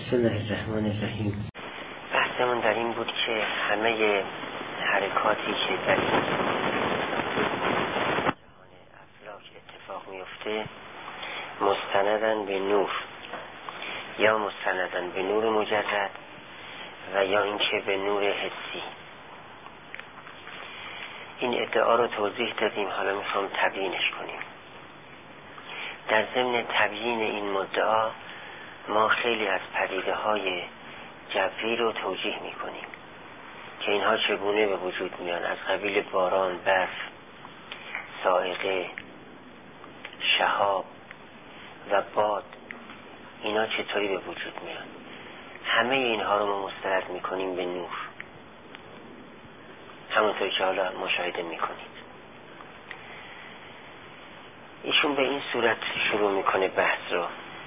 بسم الله الرحمن الرحیم. بحثمون در این بود که همه حرکاتی که در این جهان افلاک اتفاق میفته مستندن به نور، یا مستندن به نور مجرد و یا اینکه به نور حسی. این ادعا رو توضیح دادیم، حالا میخوام تبیینش کنیم. در ضمن تبیین این مدعا ما خیلی از پدیده‌های جوی رو توجیه می‌کنیم که اینها چگونه به وجود میان، از قبیل باران، برف، صاعقه، شهاب و باد، اینا چطوری به وجود میان. همه اینها رو ما مستند می‌کنیم به نور، همونطور که حالا مشاهده می‌کنید. ایشون به این صورت شروع می‌کنه بحث رو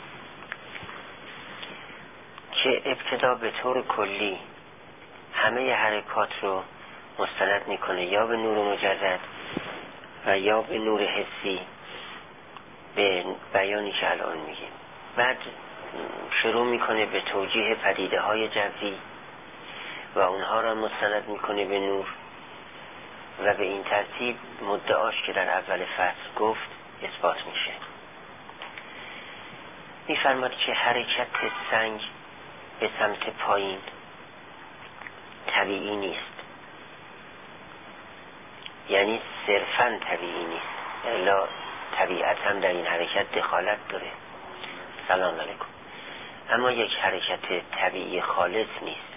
که ابتدا به طور کلی همه حرکات رو مستند میکنه یا به نور مجرد و یا به نور حسی، به بیانی که الان میگیم. بعد شروع میکنه به توجیه پدیده های جوی و اونها را مستند میکنه به نور و به این ترتیب مدعاش که در اول فصل گفت اثبات میشه. میفرماد که حرکت سنگ به سمت پایین طبیعی نیست، یعنی صرفاً طبیعی نیست، الا طبیعت هم در این حرکت دخالت داره. سلام علیکم. اما یک حرکت طبیعی خالص نیست،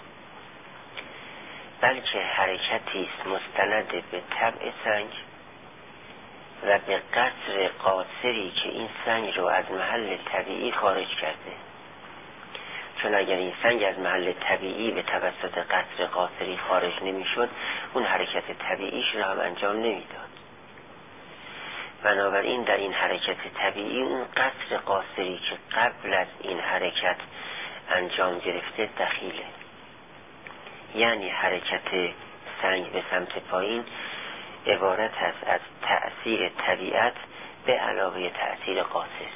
بلکه حرکتی است مستند به طبع سنگ و به قصر قاصری که این سنگ رو از محل طبیعی خارج کرده. چون اگر این سنگ از محل طبیعی به توسط قصر قاصری خارج نمیشد، اون حرکت طبیعیش رو هم انجام نمیداد. بنابراین در این حرکت طبیعی اون قصر قاصری که قبل از این حرکت انجام گرفته دخیله. یعنی حرکت سنگ به سمت پایین عبارت است از تأثیر طبیعت به علاوه تأثیر قاصر.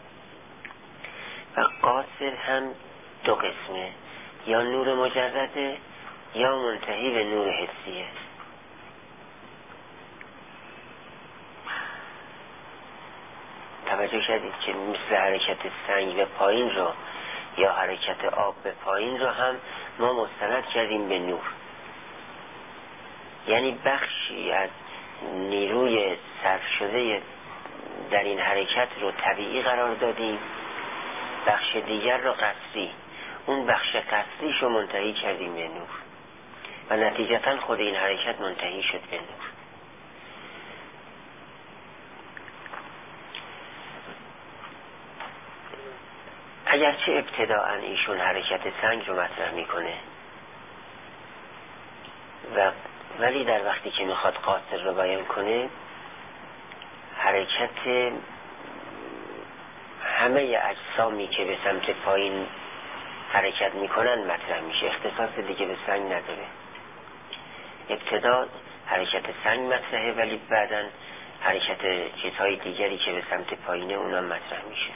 و قاصر هم دو قسمه، یا نور مجرده یا منتهی به نور حسیه. توجه کردید که مثل حرکت سنگ به پایین رو یا حرکت آب به پایین رو هم ما مستند کردیم به نور، یعنی بخشی از نیروی صرف شده در این حرکت رو طبیعی قرار دادیم، بخش دیگر رو قصری. اون بخش قصریش رو منتهی کردیم به نور و نتیجتا خود این حرکت منتهی شد به نور. اگرچه ابتداءً ایشون حرکت سنگ رو مطرح میکنه ولی در وقتی که میخواد قاصر رو بیان کنه، حرکت همه اجسامی که به سمت پایین حرکت میکنن مطرح میشه، اختصاص دیگه به سنگ نداره. ابتدا حرکت سنگ مطرحه ولی بعداً حرکت چیزهای دیگری که به سمت پایینه اونم مطرح میشه.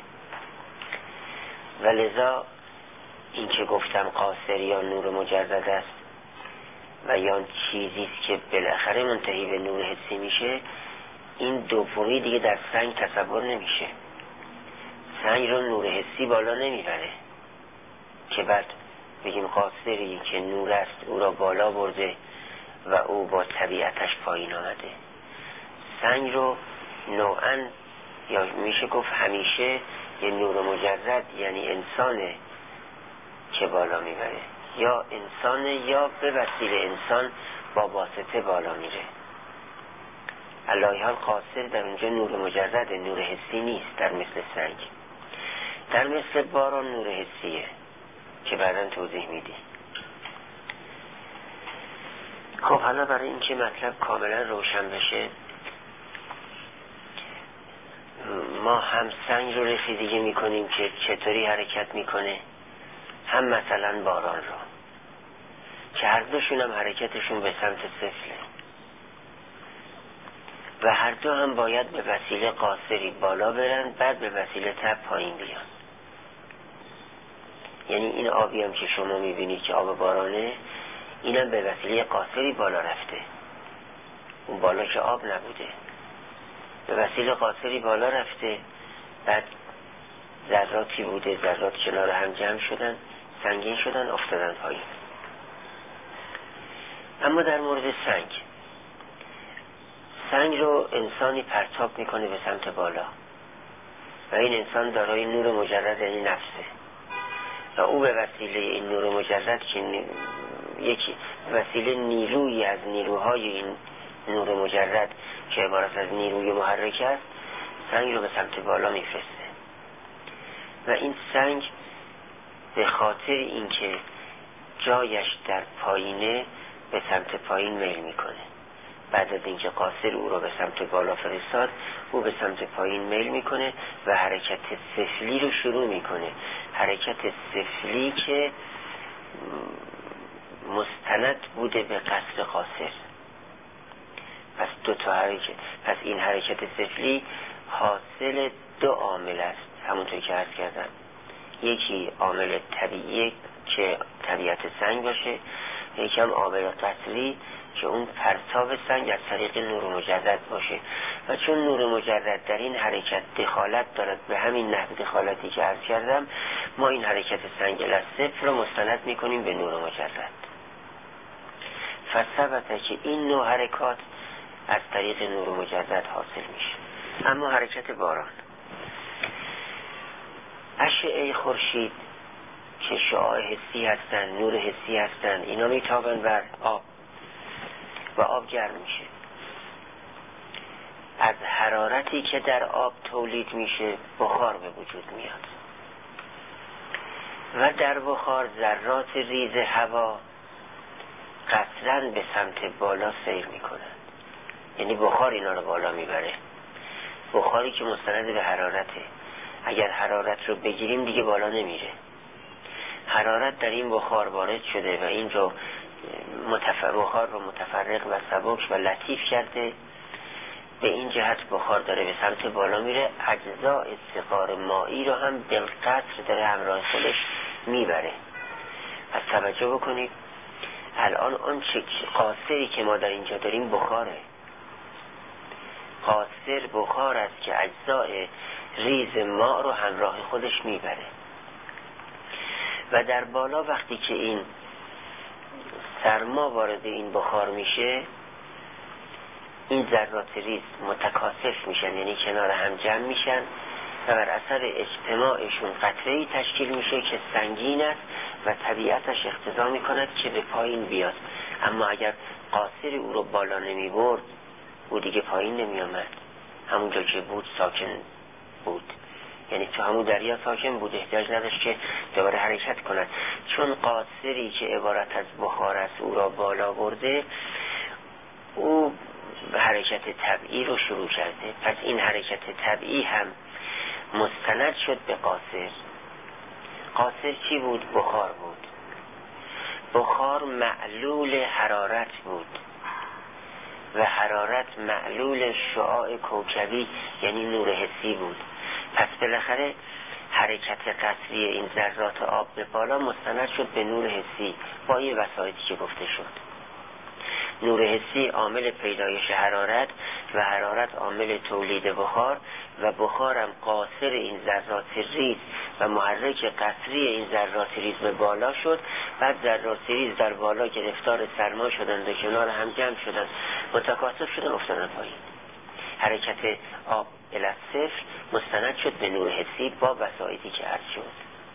و لذا این که گفتم قاصر یا نور مجرد است و یا چیزیست که بالاخره منتهی به نور حسی میشه، این دومی دیگه در سنگ تصور نمیشه. سنگ رو نور حسی بالا نمیبره که بعد بگیم قاصری که نور است او را بالا برده و او با طبیعتش پایین آمده. سنگ رو نوعاً یا میشه گفت همیشه یه نور مجرد، یعنی انسانه که بالا میبره، یا انسانه یا به وسیله انسان با واسطه بالا میره. علیه حال قاصر در اونجا نور مجرد، نور حسی نیست در مثل سنگ. در مثل باران نور حسیه که بعداً توضیح میدی. خب حالا برای اینکه مطلب کاملا روشن بشه، ما هم سنگ رو رسیدگی میکنیم که چطوری حرکت میکنه، هم مثلا باران رو که هر دوشون هم حرکتشون به سمت صفره و هر دو هم باید به وسیله قاصری بالا برن، بعد به وسیله تب پایین بیان. یعنی این آبی هم که شما میبینید که آب بارانه، اینم به وسیله قاصری بالا رفته. اون بالا که آب نبوده، به وسیله قاصری بالا رفته، بعد ذراتی بوده، ذرات کنار هم جمع شدن، سنگین شدن، افتادن پایین. اما در مورد سنگ رو انسانی پرتاب میکنه به سمت بالا و این انسان دارای نور مجرد، یعنی نفسه، و او به وسیله این نور مجرد که یکی وسیله نیرویی از نیروهای این نور مجرد که عبارت از نیروی محرک است، سنگ رو به سمت بالا میفرسته. و این سنگ به خاطر اینکه جایش در پایینه به سمت پایین میل میکنه. بعد از اینکه قاصر او رو به سمت بالا فرستاد، او به سمت پایین میل میکنه و حرکت سفلی رو شروع میکنه. حرکت سفلی که مستند بوده به قصر قاصر. پس پس این حرکت سفلی حاصل دو عامل است، همونطور که عرض کردم. یکی عامل طبیعی که طبیعت سنگ باشه، یکی هم عامل قصری که اون پرتاب سنگ از طریق نور مجرد باشه. و چون نور مجرد در این حرکت دخالت دارد، به همین نحو دخالتی که عرض کردم، ما این حرکت سنگ الصفر رو مستند میکنیم به نور مجرد. فثبت که این نوع حرکات از طریق نور مجرد حاصل میشه. اما حرکت باران، اشعه خورشید که شعاع حسی هستن، نور حسی هستن، اینا میتابن بر آب و آب گرم میشه. از حرارتی که در آب تولید میشه بخار به وجود میاد و در بخار ذرات ریز هوا قطراً به سمت بالا سیر میکنن. یعنی بخار اینا رو بالا میبره. بخاری که مستند به حرارته، اگر حرارت رو بگیریم دیگه بالا نمیره. حرارت در این بخار وارد شده و این رو بخار رو متفرق و سبک و لطیف کرده. به این جهت بخار داره به سمت بالا میره، اجزاء سقار مایی رو هم بالقطر داره همراه خودش میبره. پس توجه بکنید، الان اون قاصری که ما در اینجا داریم بخاره. قاصر بخار است که اجزاء ریز ماء رو همراه خودش میبره. و در بالا وقتی که این سرما وارد این بخار میشه، این ذرات ریز متکاثف میشن، یعنی کنار هم جمع میشن و بر اثر اجتماعشون قطره‌ای تشکیل میشه که سنگین است و طبیعتش اقتضا میکند که به پایین بیاد. اما اگر قاصر او رو بالا نمی برد، او دیگه پایین نمی آمد، همونجا که بود ساکن بود. یعنی تو همون دریا ساکن بود، احتیاج نداشت که دوباره حرکت کند. چون قاصری که عبارت از بخار است او را بالا برده، او حرکت طبیعی رو شروع کرده. پس این حرکت طبیعی هم مستند شد به قاصر. قاصر چی بود؟ بخار بود. بخار معلول حرارت بود و حرارت معلول شعاع کوکبی یعنی نور حسی بود. پس بالاخره حرکت قطری این ذرات آب به بالا مستند شد به نور حسی با این وسایطی که گفته شد. نور حسی عامل پیدایش حرارت و حرارت عامل تولید بخار و بخارم قاصر این ذرات ریز و محرک قطری این ذرات ریز به بالا شد. بعد ذرات ریز در بالا گرفتار سرما شدند و کنار هم جمع شدند، متکاثف شدند، افتادن پایین. حرکت آب الی صفر مستند شد به نور حسی با وسایطی که عرض شد.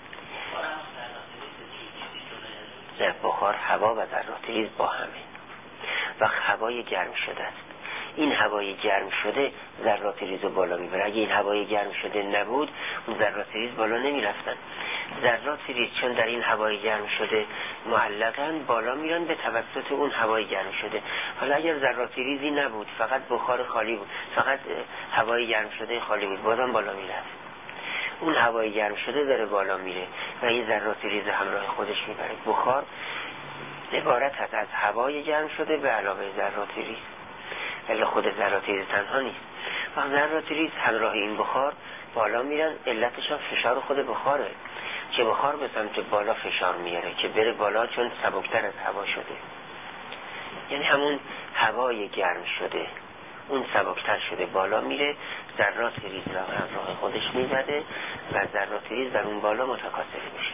نه، بخار هوا و ذرات ریز با همه. وقت هوای گرم شده است، این هوای گرم شده ذرات ریز رو بالا میبره. اگه این هوای گرم شده نبود، اون ذرات ریز بالا نمیرفتن. ذرات ریز چون در این هوای گرم شده معلقن، بالا میرن به توسط اون هوای گرم شده. حالا اگر ذرات ریزی نبود، فقط بخار خالی بود، فقط هوای گرم شده خالی بود، بازم بالا میرفت. اون هوای گرم شده داره بالا میره و این ذرات ریز همراه خودش میبره. بخار عبارت هست از هوای گرم شده به علاوه ذرات ریز، ولی خود ذرات ریز تنها نیست. وقت ذرات ریز همراه این بخار بالا میرن، علتش هم فشار خود بخاره. که بخار به سمت بالا فشار میاره که بره بالا، چون سبکتر از هوا شده. یعنی همون هوای گرم شده اون سبکتر شده بالا میره، ذرات ریز را همراه خودش میبره و ذرات ریز در اون بالا متکاثر میشن.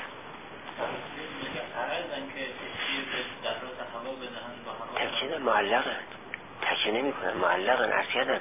تکیه معلقن، تکیه نمی کنن، معلقن، ارشدن.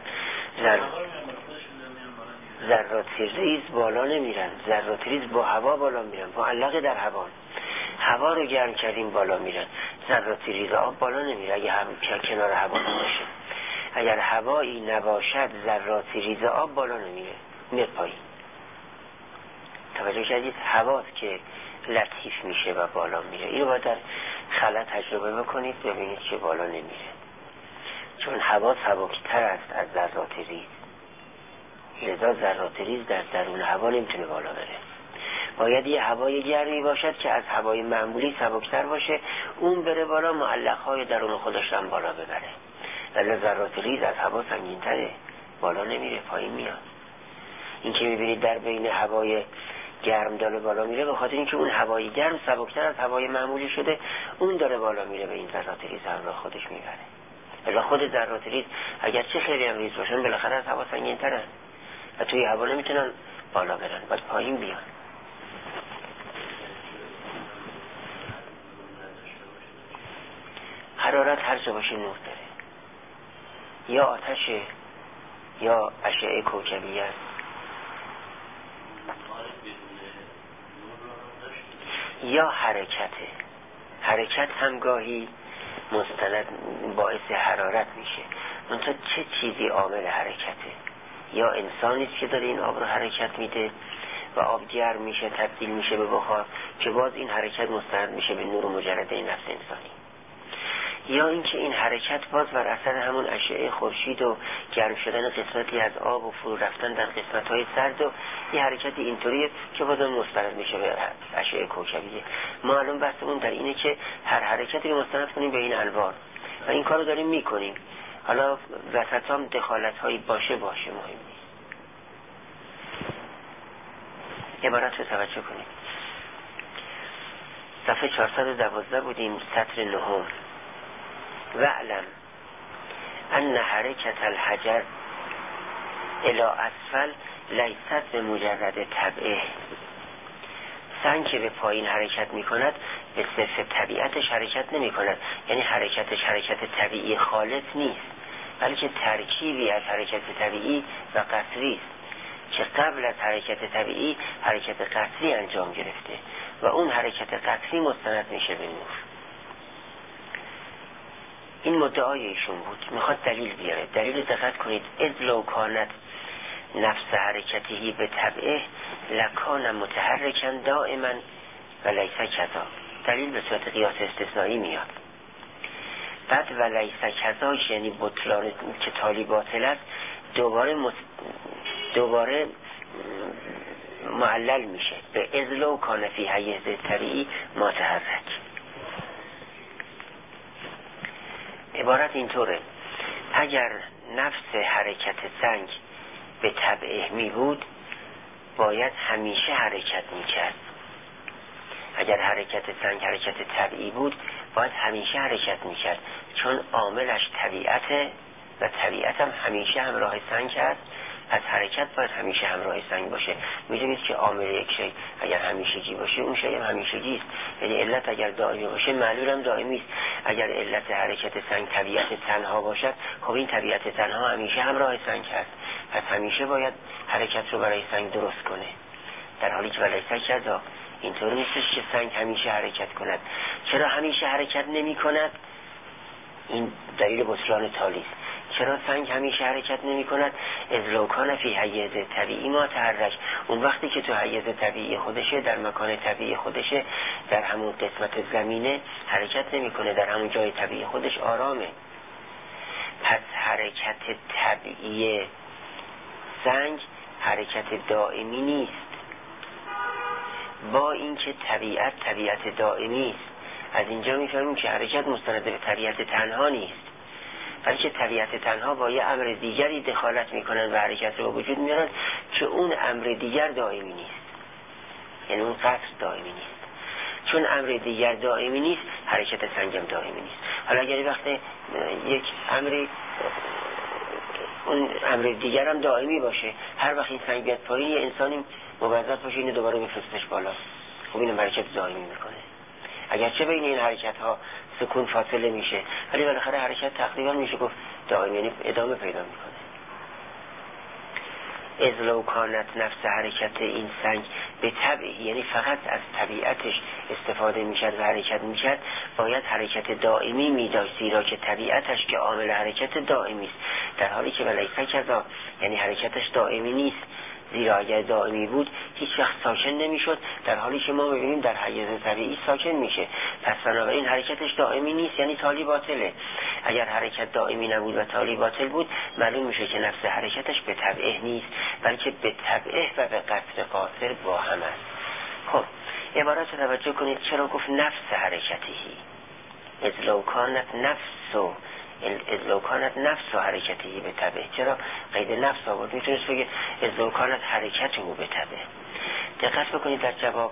ذرات ریز بالا نمیرن، ذرات ریز با هوا بالا میرن، معلق در هوا. هوا رو گرم کردیم بالا میرن، ذرات ریز آب بالا نمیره اگه کنار هوا نباشه. اگر هوایی نباشد ذرات ریز آب بالا نمیره، میاد پایین. توجه کردید؟ هواست که لطیف میشه و بالا میره. اینو باید در خلا تجربه بکنید ببینید که بالا نمیره، چون هوا سبکتر است از ذرات ریز، لذا ذرات ریز در درون هوا نمیتونه بالا بره. باید یه هوای گرمی باشد که از هوای معمولی سبکتر باشه، اون بره بالا، معلق‌های درون خودش هم بالا ببره. ولی ذرات ریز از هوا سنگین‌تره، بالا نمیره، پایین میاد. این که میبینید در بین هوای گرم داره بالا میره، به خاطر اینکه اون هوای گرم سبکتر از هوای معمولی شده، اون داره بالا میره، به این ذرات ریز همراه خودش میبره. ولی خود ذرات ریز اگر چه خیلی هم ریز باشن بالاخره از هوا سنگین‌ترن و توی هوا نمیتونن بالا برن، باید پایین بیان. حرارت هر جا باشه نور داره، یا آتشه یا اشعه کوکبی است. یا حرکته، حرکت هم گاهی مستند باعث حرارت میشه. منتها چه چیزی عامل حرکته؟ یا انسانی که داره این آب رو حرکت میده و آب گرم میشه تبدیل میشه به بخار که باز این حرکت مستند میشه به نور مجرده نفس انسانی، یا اینکه این حرکت باز بر اثر همون اشعه خورشید و گرم شدن قسمتی از آب و فرو رفتن در قسمت‌های سرد و یه حرکتی اینطوریه که باز مستند میشه به اشعه کوکبیه. ما الان بحثمون در اینه که هر حرکتی رو مستند کنیم به این انوار و این کارو داریم میکنیم. حالا وسطام دخالت‌هایی باشه مهم نیست. عبارت رو توجه کنیم. صفحه 412 بودیم، سطر 9. وعلم ان حرکت الحجر الى اسفل لیست به مجرد طبعه. سنگ که به پایین حرکت می کند به صرف طبیعتش حرکت نمی کند، یعنی حرکتش حرکت طبیعی خالص نیست، بلکه ترکیبی از حرکت طبیعی و قصری است که قبل از حرکت طبیعی حرکت قصری انجام گرفته و اون حرکت قصری مستند میشه به نور. این مدعای ایشون بود، میخواد دلیل بیاره. دلیل دقت کنید. اذ لو کانت نفس حرکتی به طبعه لکان متحرکا دائما و لیس کذا. دلیل به صورت قیاس استثنایی میاد. بعد و لیس کذا یعنی بطلان که تالی باطل است، دوباره معلل میشه به اذ لو کان فی حیز طبیعی متحرک. عبارت اینطوره: اگر نفس حرکت سنگ به طبعه می بود باید همیشه حرکت می کرد. اگر حرکت سنگ حرکت طبیعی بود باید همیشه حرکت می کرد، چون عاملش طبیعته و طبیعت هم همیشه همراه سنگ هست، پس حرکت باید همیشه همراه سنگ باشه. میدونید که عامل یک شی اگر همیشگی باشه اون شی هم همیشگی است، یعنی علت اگر دائمی باشه معلول هم دائمی است. اگر علت حرکت سنگ طبیعت تنها باشد، خب این طبیعت تنها همیشه همراه سنگ هست، پس همیشه باید حرکت رو برای سنگ درست کنه. در حالی که ولیسه کذا، اینطور نیستش که سنگ همیشه حرکت کند. چرا همیشه حرکت نمی کند؟ این دلیل بطلان تالی است. چرا سنگ همیشه حرکت نمی کند؟ از لو کان فی حیز طبیعی متحرک. اون وقتی که تو حیز طبیعی خودشه، در مکان طبیعی خودشه، در همون قسمت زمینه حرکت نمی کنه، در همون جای طبیعی خودش آرامه. پس حرکت طبیعی سنگ حرکت دائمی نیست، با اینکه طبیعت دائمی است. از اینجا میفهمیم که حرکت مستند به طبیعت تنها نیست، بلکه طبیعت تنها با یه امر دیگری دخالت میکنن و حرکت رو وجود میارن که اون امر دیگر دائمی نیست. یعنی اون قطر دائمی نیست. چون امر دیگر دائمی نیست، حرکت سنگ هم دائمی نیست. حالا اگر وقت یک اون امر دیگر هم دائمی باشه، هر وقت این سنگ بیاد پایین یه انسانی موظف باشه اینو دوباره بفرستش بالا، خب این حرکت دائمی میکنه. اگرچه بین این حرکت ها سکون فاصله میشه، ولی بالاخره حرکت تقریبا میشه گفت دائمی، یعنی ادامه پیدا میکنه. از لو کانت نفس حرکت این سنگ به طبعی، یعنی فقط از طبیعتش استفاده میشد و حرکت میشد، باید حرکت دائمی میداشت، زیرا که طبیعتش که عامل حرکت دائمی است، در حالی که ولیسه کذا، یعنی حرکتش دائمی نیست، زیرا اگر دائمی بود هیچ وقت ساکن نمیشد، در حالی که ما میبینیم در حیز طبیعی ساکن میشه. پس بنابراین حرکتش دائمی نیست، یعنی تالی باطله. اگر حرکت دائمی نبود و تالی باطل بود، معلوم میشه که نفس حرکتش به طبعه نیست، بلکه به طبعه و به قصد قاصر با هم است. خب عبارت رو توجه کنید، چرا گفت نفس حرکتی؟ از لو کانت نفس و حرکتی به طبع، چرا قید نفس آورد؟ میتونست بگه از لو کانت حرکتی به طبع. دقت بکنید در جواب،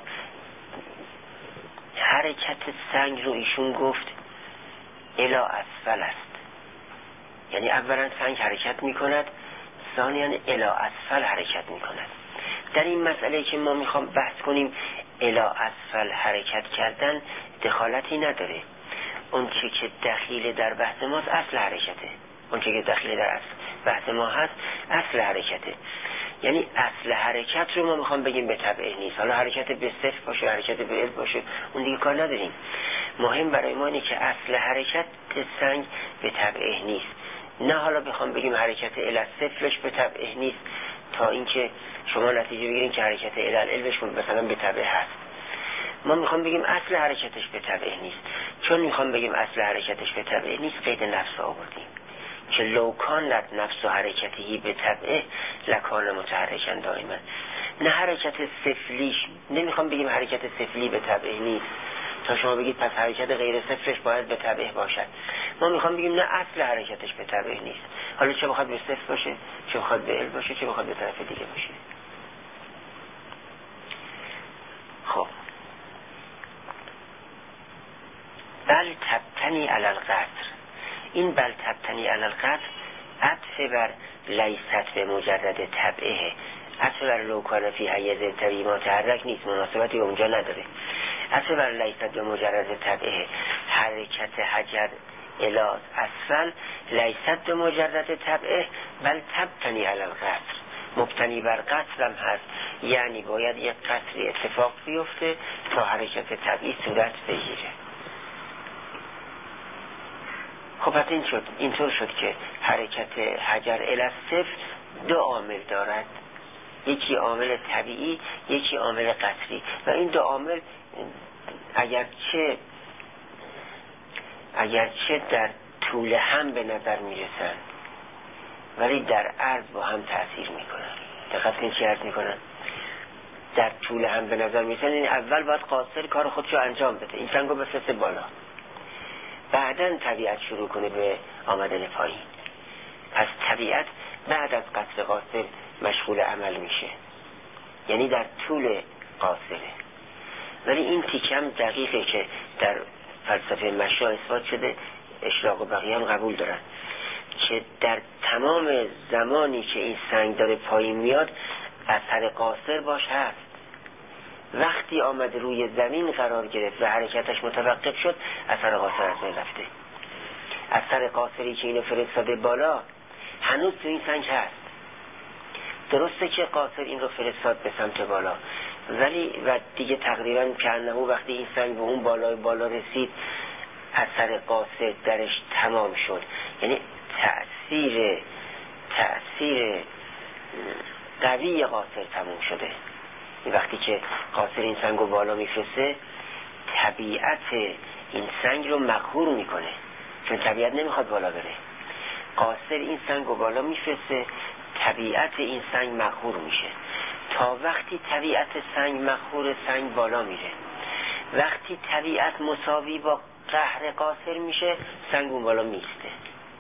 حرکت سنگ رو ایشون گفت الی اسفل است، یعنی اولا سنگ حرکت میکند، ثانیاً الی اسفل حرکت میکند. در این مسئله که ما میخوام بحث کنیم، الی اسفل حرکت کردن دخالتی نداره. اون چی که دخیل در بحث ماست اصل حرکته، اون چی که دخیل در بحث ما هست اصل حرکته. یعنی اصل حرکت رو ما میخوام بگیم به طبعه نیست. حالا حرکت به صفر باشه، حرکت به علم باشه، اون دیگه کار نداریم. مهم برای ما اینه که اصل حرکت سنگ به طبعه نیست. نه حالا بخوام بگیم حرکت الی صفرش به طبعه نیست تا اینکه شما نتیجه بگیرین که حرکت الی علمش مثلا به طبعه هست. ما میخوام بگیم اصل حرکتش به طبعه نیست. چون میخوام بگیم اصل حرکتش به طبعه نیست، قید نفس آوردیم که لو کانت نفس و حرکتی به طبعه لکان متحرکن دائما. نه حرکت سفلیش، نمیخوام بگیم حرکت سفلی به طبعه نیست تا شما بگید پس حرکت غیر صفرش باید به طبعه باشد. ما میخوام بگیم نه اصل حرکتش به طبعه نیست، حالا چه بخواد به صفر باشه، چه بخواد به علم باشه، چه بخواد به طرف دیگه باشه. خب بل تبتنی علی القطر، این بل تبتنی علی القطر عطف بر لیست به مجرد طبعه، عطف بر لو کان فی حیز طبیعی متحرک نیست، مناسبتی اونجا نداره. عطف بر لیست به مجرد طبعه، حرکت حجر الی اسفل لیست به مجرد طبعه بل تبتنی علی القطر، مبتنی بر قطر هم هست، یعنی باید یک قطری اتفاق بیفته تا حرکت طبیعی صورت بگیره. خب پس اینطور شد که حرکت حجر الی صفر دو عامل دارد، یکی عامل طبیعی، یکی عامل قطری، و این دو عامل اگرچه در طول هم به نظر میرسن ولی در عرض با هم تأثیر میکنن. دقت کنید چی عرض میکنن؟ در طول هم به نظر میرسن، این اول باید قاصر کار خودشو انجام بده، این سنگو بفرسته بالا، بعدن طبیعت شروع کنه به آمدن پایین. پس طبیعت بعد از قصر قاصر مشغول عمل میشه، یعنی در طول قاصره. ولی این تیکم دقیقه که در فلسفه مشا اثبات شده، اشراق و بقیه هم قبول دارن که در تمام زمانی که این سنگ داره پایین میاد اثر قاصر باش هست. وقتی آمد روی زمین قرار گرفت و حرکتش متوقف شد، اثر قاصر از بین رفته. اثر قاصری که اینو فرستاده بالا هنوز تو این سنگ هست. درسته که قاصر این رو فرستاد به سمت بالا، ولی و دیگه تقریبا کانه وقتی این سنگ به اون بالا رسید اثر قاصر درش تمام شد، یعنی تأثیر قوی قاصر تموم شده. وقتی که قاصر این سنگ رو بالا میفرسته، طبیعت این سنگ رو مقهور میکنه، چون طبیعت نمیخواد بالا بره. قاصر این سنگ رو بالا میفرسته، طبیعت این سنگ مقهور میشه. تا وقتی طبیعت سنگ مقهور، سنگ بالا میره. وقتی طبیعت مساوی با قهر قاصر میشه، سنگ اون بالا میسته.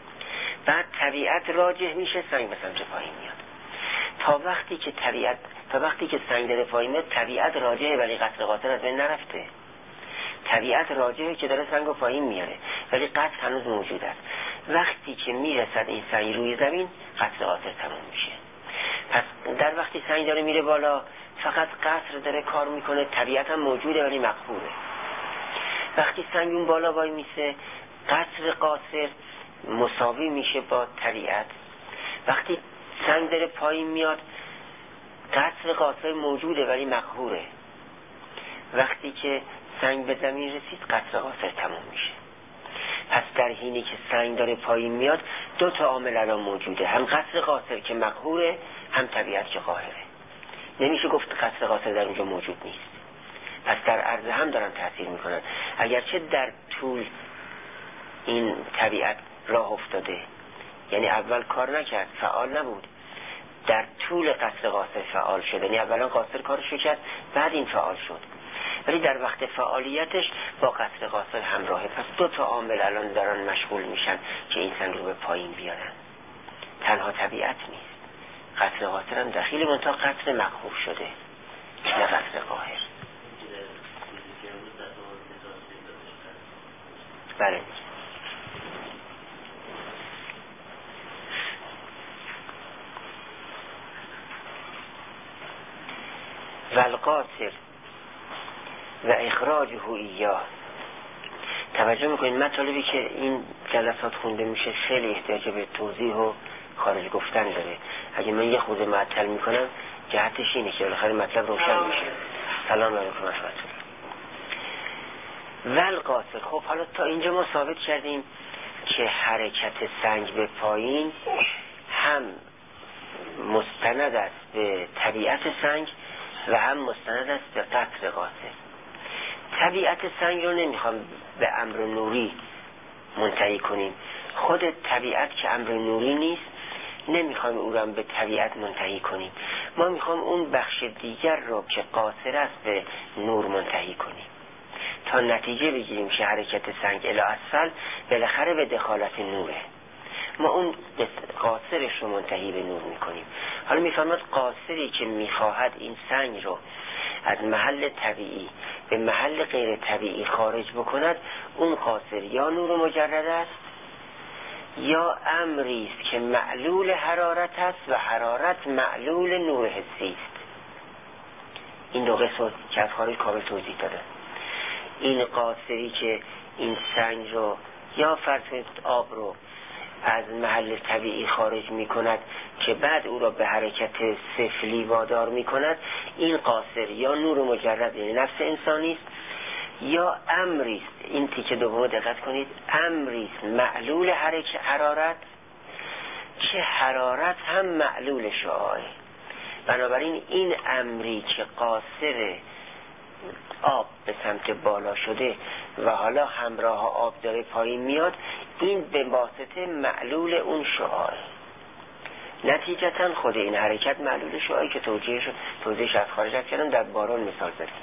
بعد طبیعت راجع میشه، سنگ به سمت پایین میاد. تا وقتی که تا وقتی که سنگ داره پایین میاد طبیعت راجعه ولی قصر قاصر از بین نرفته. طبیعت راجعه که داره سنگو پایین میاره ولی قصر هنوز موجود است. وقتی که میرسد این سنگ روی زمین قصر قاصر تموم میشه. پس در وقتی سنگ داره میره بالا فقط قصر داره کار میکنه، طبیعت هم موجوده ولی مقهوره. وقتی سنگ اون بالا وای میسه قصر قاصر مساوی میشه با طبیعت. وقتی سنگ داره پایین میاد قصر قاصر موجوده ولی مقهوره. وقتی که سنگ به زمین رسید قصر قاصر تموم میشه. پس در حینی که سنگ داره پایین میاد دو تا عامل الان موجوده، هم قصر قاصر که مقهوره هم طبیعت که قاهره. نمیشه گفت قصر قاصر در اونجا موجود نیست. پس در عرض هم دارن تأثیر میکنن. اگرچه در طول این طبیعت راه افتاده، یعنی اول کار نکرد، فعال نبود، در طول قصر قاصر فعال شد، یعنی اولا قاصر کارشو کرد بعد این فعال شد، ولی در وقت فعالیتش با قصر قاصر همراهه. پس دو تا عامل الان دارن مشغول میشن که این سنگ رو به پایین بیارن. تنها طبیعت نیست، قصر قاصر هم دخیل منطقه قصر مقهور شده نه قصر قاهر. بله. والقاصر و اخراجه ایاه. توجه میکنید مطالبی که این جلسات خونده میشه خیلی احتیاج به توضیح و خارج گفتن داره. اگه من یه خورده معطل میکنم جهتش اینه که بالاخره مطلب روشن میشه. سلام علیکم رحمت الله. والقاصر. خب حالا تا اینجا ما ثابت کردیم که حرکت سنگ به پایین هم مستند است به طبیعت سنگ و هم مستند است به قصر قاصر. طبیعت سنگ رو نمیخوام به امر نوری منتهی کنیم. خود طبیعت که امر نوری نیست نمیخوام او رو به طبیعت منتهی کنیم. ما میخوام اون بخش دیگر رو که قاصر است به نور منتهی کنیم تا نتیجه بگیریم که حرکت سنگ الی اسفل بالاخره به دخالت نوره. ما اون قاصرش رو منتهی به نور میکنیم. حالا میفهمد قاصری که میخواهد این سنگ رو از محل طبیعی به محل غیر طبیعی خارج بکند، اون قاصر یا نور مجرد است یا امری است که معلول حرارت است و حرارت معلول نور حسی است. این دو قسمت که از خارج کامل توضیح داده. این قاصری که این سنگ رو یا فرض کنید آب رو از محل طبیعی خارج می کند که بعد او را به حرکت سفلی وادار می کند، این قاصر یا نور مجرد یعنی نفس انسانی است یا امری است. این تیکه دوم دقت کنید، امری است معلول حرارت که حرارت هم معلول شعاعه. بنابراین این امری که قاصر آب به سمت بالا شده و حالا همراه آب داره پایین میاد، این به واسطه معلول اون شعاع. نتیجتا خود این حرکت معلول شعاعی که توضیحش از خارج کردم در باران مثال زدیم.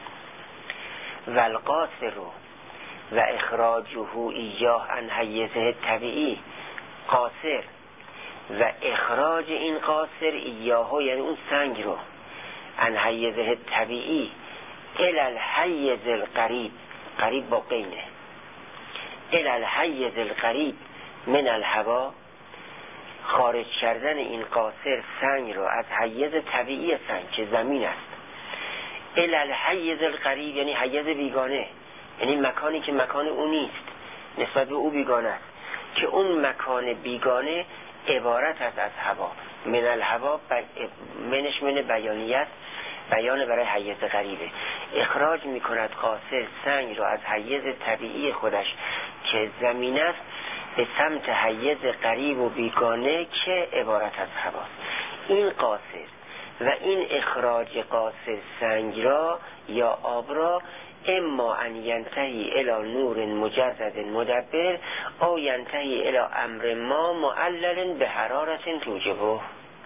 والقاصر و اخراجه ایاه عن حیزه طبیعی. قاصر و اخراج این قاصر ایاه یعنی اون سنگ رو عن حیزه طبیعی الی الحیز القریب، قریب با قینه، الی الحیز القریب من الهوا، خارج کردن این قاصر سنگ رو از حیز طبیعی سنگ که زمین است الی الحیز القریب یعنی حیز بیگانه، یعنی مکانی که مکان او نیست، نسبت به او بیگانه است، که اون مکان بیگانه عبارت است از هوا. من الهوا منش من بیانیت، بیان برای حیز غریبه. اخراج میکند قاصر سنگ رو از حیز طبیعی خودش که زمین است به سمت حیز غریب و بیگانه که عبارت از هواست. این قاصر و این اخراج قاصر سنگ را یا آب را اما ان ینتهی الی نور مجرد مدبر او ینتهی الی امر ما معلل به حرارت توجبه.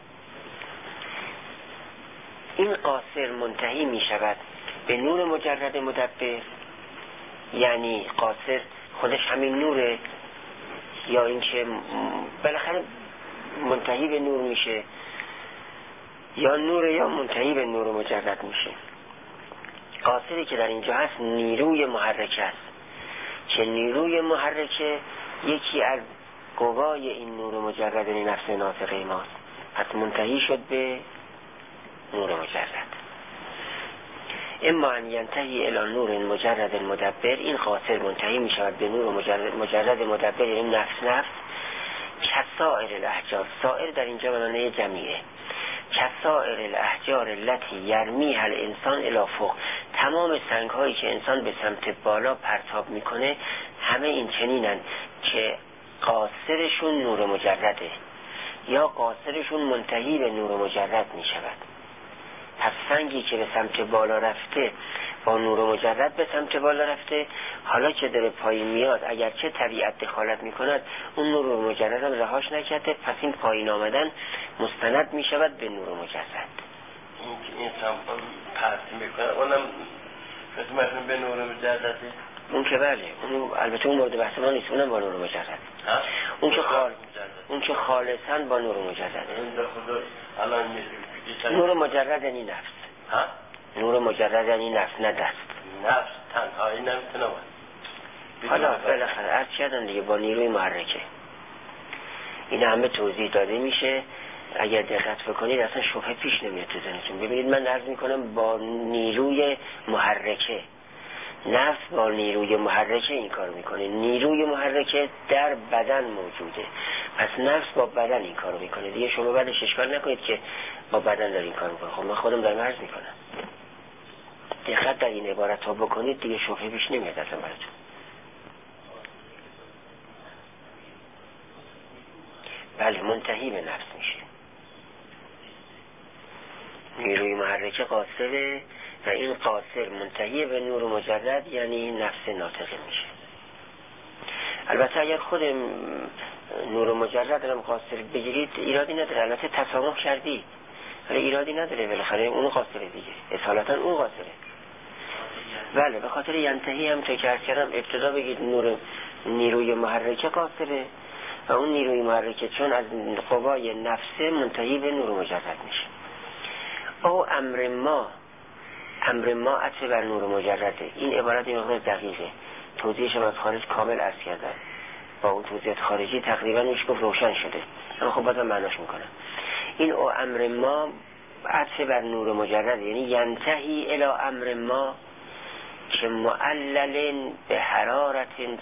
این قاصر منتهی می شود به نور مجرد مدبر، یعنی قاصر خودش همین نوره، یا اینکه بالاخره منتهی به نور میشه یا نور یا منتهی به نور مجرد میشه. قاصری که در اینجا هست نیروی محرکه است که نیروی محرکه یکی از قوای این نور مجرد نفس ناطقه ماست، پس منتهی شد به نور مجرد. اما ان ینتهی الی نور مجرد مدبر، این قاصر منتهی می شود به نور مجرد مدبر، یعنی نفس کسائر الاحجار. سائر در اینجا به معنی جمعیه. کسائر الاحجار التي یرمیها الانسان الی فوق، تمام سنگ هایی که انسان به سمت بالا پرتاب میکنه همه این چنینن که قاصرشون نور مجرده یا قاصرشون منتهی به نور مجرد می شود. پس سنگی که به سمت بالا رفته با نور مجرد به سمت بالا رفته، حالا که داره پایین میاد اگرچه طبیعت دخالت میکند اون نور مجرد هم رهاش نکرده، پس این پایین آمدن مستند می شود به نور مجرد. این سمپل پرت میکنه اونم خدمتون به نور مجرده. اون که بله، اون البته اون مورد بحث ما نیست، اونم با نور مجرد. اون که خالصاً با نور مجرد. نور مجرد یعنی نفس. نور مجرد یعنی نفس، نه دست. نفس تنهایی نمیتونه حالا بالاخره عرض کردم دیگه با نیروی محرکه. این همه توضیح داده میشه. اگر دقت بکنید اصلا شبهه پیش نمیاد تو ذهنتون. ببینید من عرض میکنم با نیروی محرکه، نفس با نیروی محرکه این کار میکنه. نیروی محرکه در بدن موجوده، پس نفس با بدن این کار میکنه. دیگه شما بعدش اشکال نکنید که با بدن داره این کار میکنه. خب من خودم دارم عرض میکنم، دقت در این عبارت ها بکنید دیگه شبهه پیش نمیاد اصلا براتون. بله، منتهی به نفس میشه. نیروی محرکه قاصره و این قاصر منتهی به نور مجرد یعنی نفس ناطقه میشه. البته اگر خود نور مجرد هم قاصر بگیرید ایرادی نداره، البته تسامح کردی ولی ایرادی نداره، بالاخره اون قاصره دیگه، اصالتا اون قاصره. بله، به خاطر ینتهی هم که عرض کردم ابتدا بگید نیروی محرکه قاصره و اون نیروی محرکه چون از قوای نفسه منتهی به نور مجرد میشه. او امر ما عطف بر نور مجرده. این عبارت این مقدار دقیقه، توضیحش هم از خارج کامل عرض کردم، با اون توضیحات خارجی تقریبا میشه گفت روشن شده، اما خب بازم معناش میکنم. این او امر ما عطف بر نور مجرده، یعنی ینتهی الی امر ما که معلل به حرارت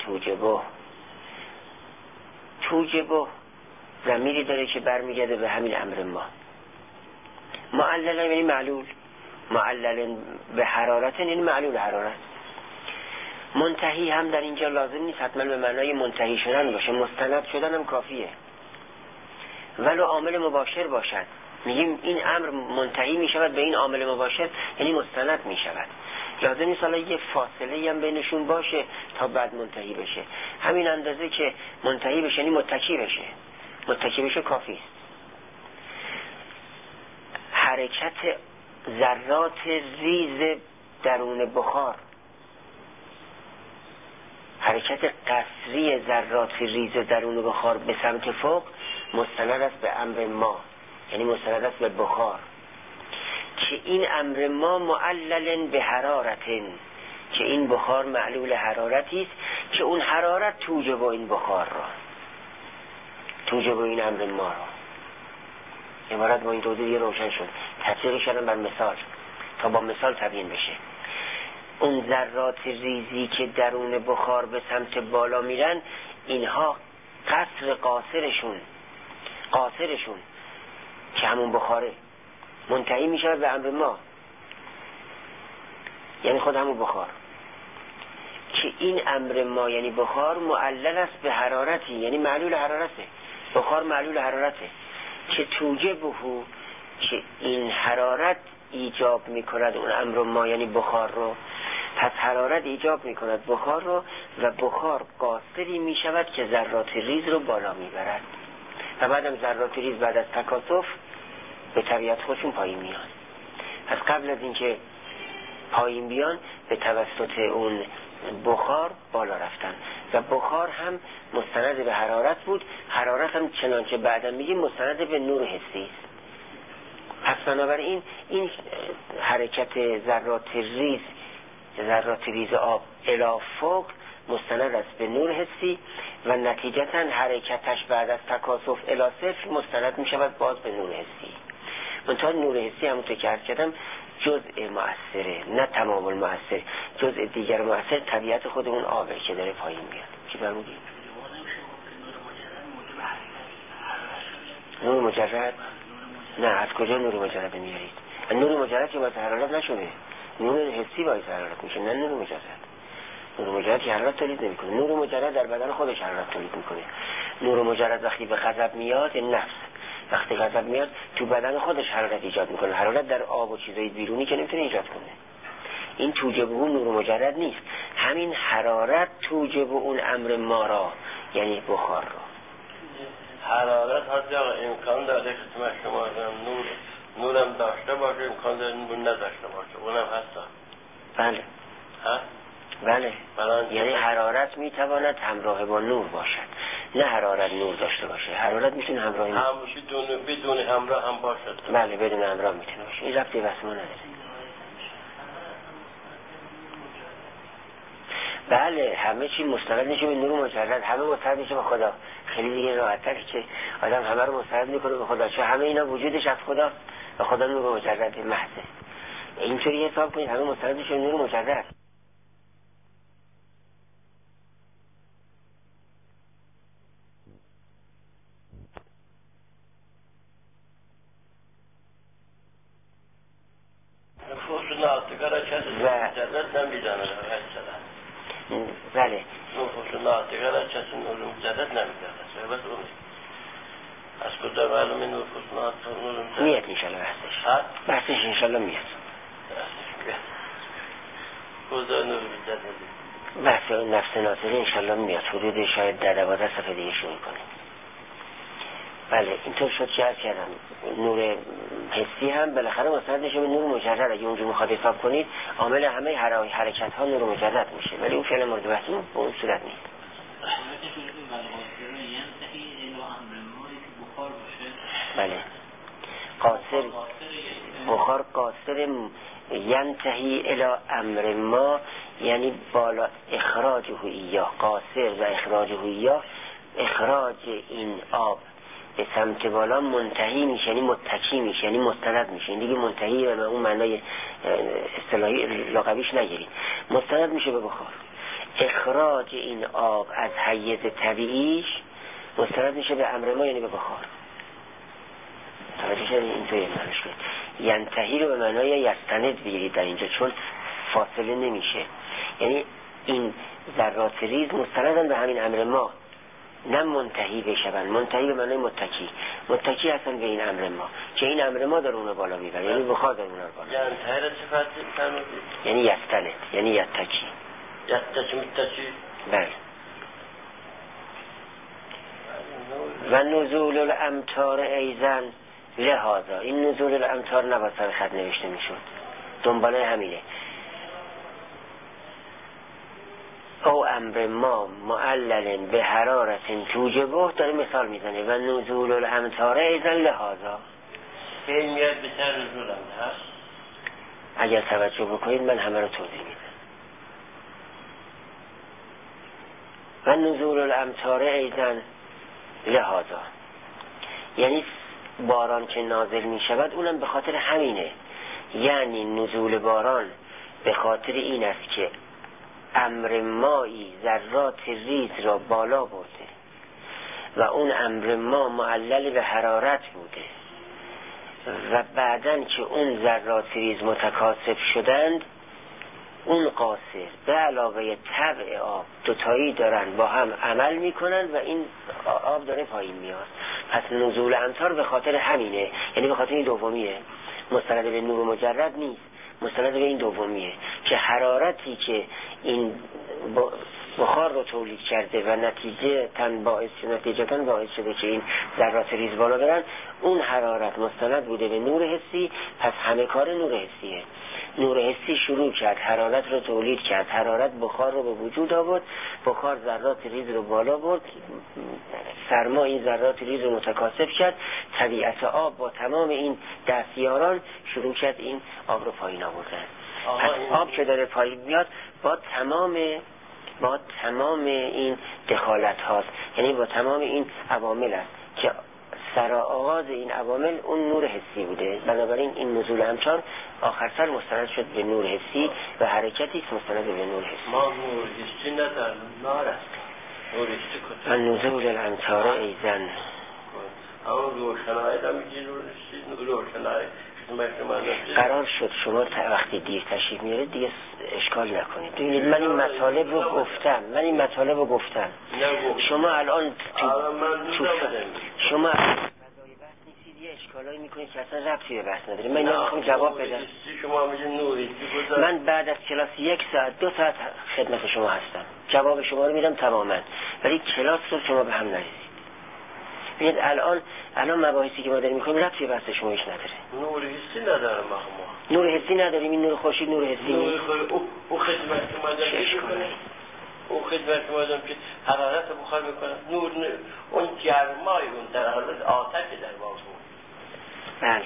توجبه ضمیری داره که برمیگرده به همین امر ما. معلل یعنی معلول، معلل به حرارت یعنی معلول حرارت. منتهی هم در اینجا لازم نیست حتما به معنای منتهی شدن باشه، مستند شدن هم کافیه، ولو عامل مباشر باشد. میگیم این امر منتهی میشود به این عامل مباشر یعنی مستند میشود، لازم نیست حالا یه فاصله هم بینشون باشه تا بعد منتهی بشه. همین اندازه که منتهی بشه یعنی متکی بشه کافی است. حرکت ذرات ریز درون بخار، حرکت قصری ذرات ریز درون بخار به سمت فوق مستند است به امر ما، یعنی مستند است به بخار، که این امر ما معلل به حرارتن، که این بخار معلول حرارتی است که اون حرارت توجب این بخار را، توجب این امر ما را. عبارت با این توضیح روشن شد. تفسیرش کردم بر مثال تا با مثال تبیین بشه. اون ذرات ریزی که درون بخار به سمت بالا میرن، اینها قصر قاصرشون که همون بخاره منتهی میشه به امر ما، یعنی خود همون بخار، که این امر ما یعنی بخار معلل است به حرارتی، یعنی معلول حرارته. بخار معلول حرارته که توجبه، که این حرارت ایجاب میکند اون امر ما یعنی بخار رو. پس حرارت ایجاب میکند بخار رو و بخار قاصری میشود که ذرات ریز رو بالا میبرد و بعدم ذرات ریز بعد از تکاثف به طبیعت خودشون پایین میان. پس قبل از اینکه پایین بیان به توسط اون بخار بالا رفتن و بخار هم مستند به حرارت بود. حرارت هم چنانچه بعدا میگیم مستند به نور حسی است. پس بنابراین این حرکت ذرات ریز آب الی فوق مستند است به نور حسی و نتیجتا حرکتش بعد از تکاثف الی صفر مستند می شود باز به نور حسی. منتها نور حسی همونطور که عرض کردم جزء مؤثره، نه تمام المؤثر. جزء دیگر مؤثر طبیعت خود اون آبه که داره پایین میاد. چی فرمودی؟ نور مجرد؟ نه، از کجا نور مجرد میارید؟ نور مجرد که باعث حرارت نشده، نور حسی باعث حرارت میشه، نه نور مجرد. نور مجرد که حرارت تولید نمیکنه. نور مجرد در بدن خودش حرارت تولید میکنه. نور مجرد وقتی به غضب میاد، نفس وقتی غضب میاد تو بدن خودش حرارت ایجاد میکنه. حرارت در آب و چیزای بیرونی که نمیتونه ایجاد کنه. این توجب اون نور مجرد نیست. همین حرارت توجب اون امر ما را، یعنی بخار را. حرارت هست یا امکان داره خدمت شما نورم داشته باشه، امکان داره نور نداشته باشه، اونم هست. بله ها؟ بله، یعنی حرارت میتواند همراه با نور باشد، نه حرارت نور داشته باشه. حرارت میتونه همراه نور بدون همراه هم باشد. بله، بدون همراه میتونه باشه. این ربطی بس ما نداره. بله، همه چی مستند میشه به نور مجرد، همه مستند میشه به خدا. خیلی دیگه راحت‌تر که آدم همه رو مستند میکنه به خدا، چون همه اینا وجودش از خدا و خدا نور مجرد محضه. اینطوری حساب کنید همه مستند میشه به نور مجرد. نفوس ناطقه کسی مجرد نمیداند. بله، نفوس ناطقه کسی نور مجرد نمیداند. بس اون از کجا معلومه نفوس ناطقه نور مجرد میاد انشالله بحثش انشالله میاد. کجا نور مجرد بحث نفس ناطقه انشالله میاد. حدود شاید 12 صفحه دیگه شروع کنیم. بله، اینطور شد که عرض کردم نور حسی هم بالاخره مستند میشه به نور مجرد. اگه اونجا میخواد حساب کنید عامل همه حرکت ها نور مجرد میشه، ولی اون فعل مورد بحثمون به اون صورت نیست. بله، قاصر بخار قاصر ینتهی الی امر ما، یعنی بالا اخراجه ایاه. قاصر و اخراجه ایاه، اخراج این آب به سمت بالا منتهی میشه، یعنی متکی میشه، یعنی مستند میشه. این دیگه منتهی و اون معنای اصطلاحی لغویش نگیرید. مستند میشه به بخار. اخراج این آب از حیز طبیعیش مستند میشه به امر ما، یعنی به بخار. توجه شدید؟ اینطوری معنیش کنید. ینتهی رو به معنای یستند بگیرید در اینجا، چون فاصله نمیشه. یعنی این ذرات ریز مستندن به همین امر ما، نه منتهی بشون. منتهی به معنی متکی هستن به این امر ما که این امر ما در اون بالا میبره، یعنی بخار در اون بالا. یعنی تهر صفتی فرمودید؟ یعنی یستند، یعنی یتکی. متکی. بله. و نزول الامطار ایزن لهذا. این نزول الامطار نباید سر خط نوشته میشد، دنباله همینه. او امر ما معلل به حرارت توجبه، داره مثال میزنه. و نزول الامطار ایزن لهذا. این میاد به سر نزول امطار. اگر توجه بکنید من همه رو توضیح میدم. و نزول الامطار ایزن لهذا، یعنی باران که نازل می شود اونم به خاطر همینه. یعنی نزول باران به خاطر این است که امر مایی ذرات ریز را بالا برده و اون امر ما معلل به حرارت بوده و بعدن که اون ذرات ریز متکاثف شدند، اون قاصر به علاوه طبع آب دوتایی دارن با هم عمل میکنن و این آب داره پایین میاد. پس نزول امطار به خاطر همینه، یعنی به خاطر این دومیه، مستند به نور مجرد نیست، مستند به این دومیه که حرارتی که این بخار رو تولید کرده و نتیجتاً باعث شده که این ذرات ریز بالا برن، اون حرارت مستند بوده به نور حسی. پس همه کار نور حسیه. نور حسی شروع کرد حرارت رو تولید کرد، حرارت بخار رو به وجود آورد، بخار ذرات ریز رو بالا برد، سرما این ذرات ریز رو متکاثر کرد، طبیعت آب با تمام این دستیاران شروع کرد این آب رو پایین آوردن. پس آب که داره پایین میاد با تمام این دخالت هاست، یعنی با تمام این عوامل است که سر آغاز این عوامل اون نور حسی بوده. بنابراین این نزول امطار آخر سر مستند شد به نور حسی و حرکتی مستند به نور حسی. ما نور حسی ندارم، نار است. نور حسی کجا؟ من نزول الامطار ایزن اون روشنایی هم میگی نور حسی، روشنایی قرار شد شما وقتی دیر تشریف میارید دیگه اشکال نکنید. ببینید من این مطالب رو گفتم شما الان شما فضای بحث نیستید، یه اشکالایی میکنید که اصلا ربطی به بحث نداره. من اینا میخوام جواب بدم. شما میگید نوری، من بعد از کلاس 1 ساعت 2 ساعت خدمت شما هستم، جواب شما رو میدم تماما، ولی کلاس رو شما به هم نریزید. ببینید الان مباحثی که ما داریم می‌کنیم ربطی به بحث شما هیچ نداره. نور حسی ندارم ما. نور حسی نداریم، این نور خورشید نور حسی نیست. او خدمت شما دارم که حرارت بخار میکنه. نور اون گرمای اون در حالت آتش در واقع. بله.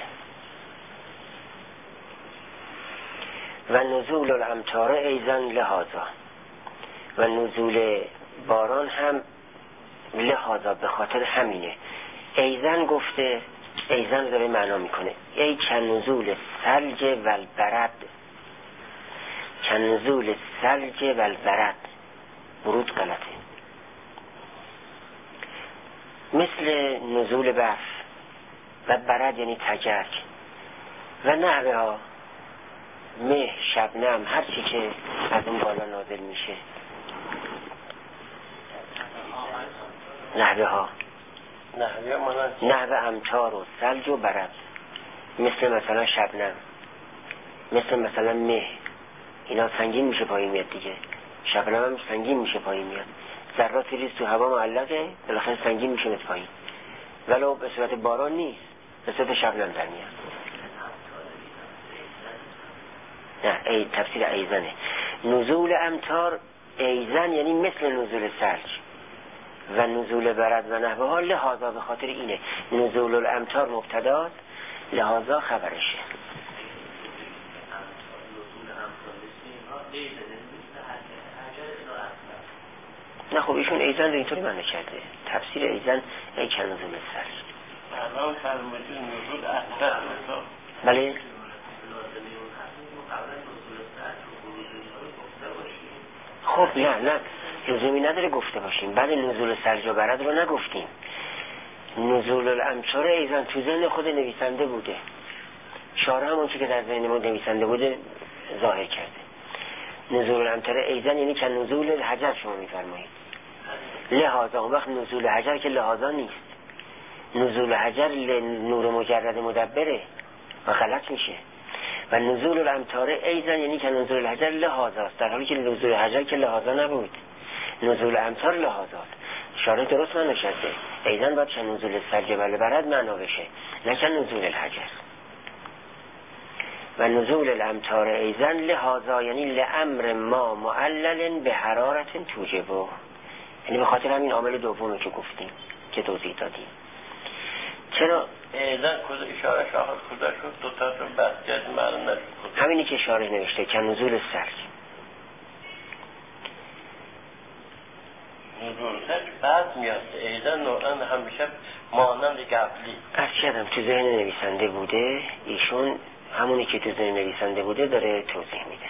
و نزول الامطار ایزن لهذا، و نزول باران هم لهذا به خاطر همینه. ایزن گفته، ایزن داره معنا میکنه ای کنزول ثلج و البرد، کنزول ثلج و البرد، برود غلطه، مثل نزول برف و برد یعنی تجرج و نعره ها، مه، شبنم، هر چی که از اون بالا نازل میشه، نحوه ها، نحوه امطار و ثلج و برد، مثل مثلا شبنم، مثل مثلا مه، اینا سنگین میشه پایین میاد دیگه، شبنم هم سنگین میشه پایین میاد، ذرات ریز تو هوا معلقه بالاخره سنگین میشه میاد پایین، ولو به صورت باران نیست، به صورت شبنم در میاد. نه ای تفسیر ایزنه. نزول امطار ایزن یعنی مثل نزول ثلج و نزول برد و نحوه ها، لهذا به خاطر اینه. نزول الامطار مبتداست، لهذا خبرشه. نه خب ایشون ایزن رو اینطوری معنی کرده، تفسیر ایزن ای که نزول ثلج. الان فرمودید نزول امطار. بله. خب نه لزومی نداره گفته باشیم. بعد نزول ثلج و برد رو نگفتیم. نزول الامطار ایزن تو ذهن خود نویسنده بوده، شارح هم اون چی که در ذهن ما نویسنده بوده ظاهر کرده. نزول الامطار ایزن یعنی که نزول الحجر شما میفرمایید، لهذا. اون وقت نزول حجر که لهذا نیست، نزول حجر نور مجرد مدبره و غلط میشه. و نزول الامطار ایزن یعنی که نزول الحجر لهذاست، در حالی که نزول حجر که لهذا نبود، نزول امطار لهذاست. شارح درست معنا کرده، ایزن باید که نزول ثلج و برد معنا بشه، نه که نزول الحجر. و نزول الامطار ایزن لهذا یعنی لامر ما معلل به حرارت توجبه، یعنی به خاطر همین عامل دومی که گفتیم که توضیح دادیم. چرا ایزن کجا اشاره شاخص کجا شد؟ دو تاشون بحث کرد معلوم نشد. همینی که شارح نوشته که نزول ثلج. نزول ثلج بعد میاد. ایزن نوعا همیشه مانند قبلی. از کردم تو ذهن نویسنده بوده، ایشون همونی که تو ذهن نویسنده بوده داره توضیح میده.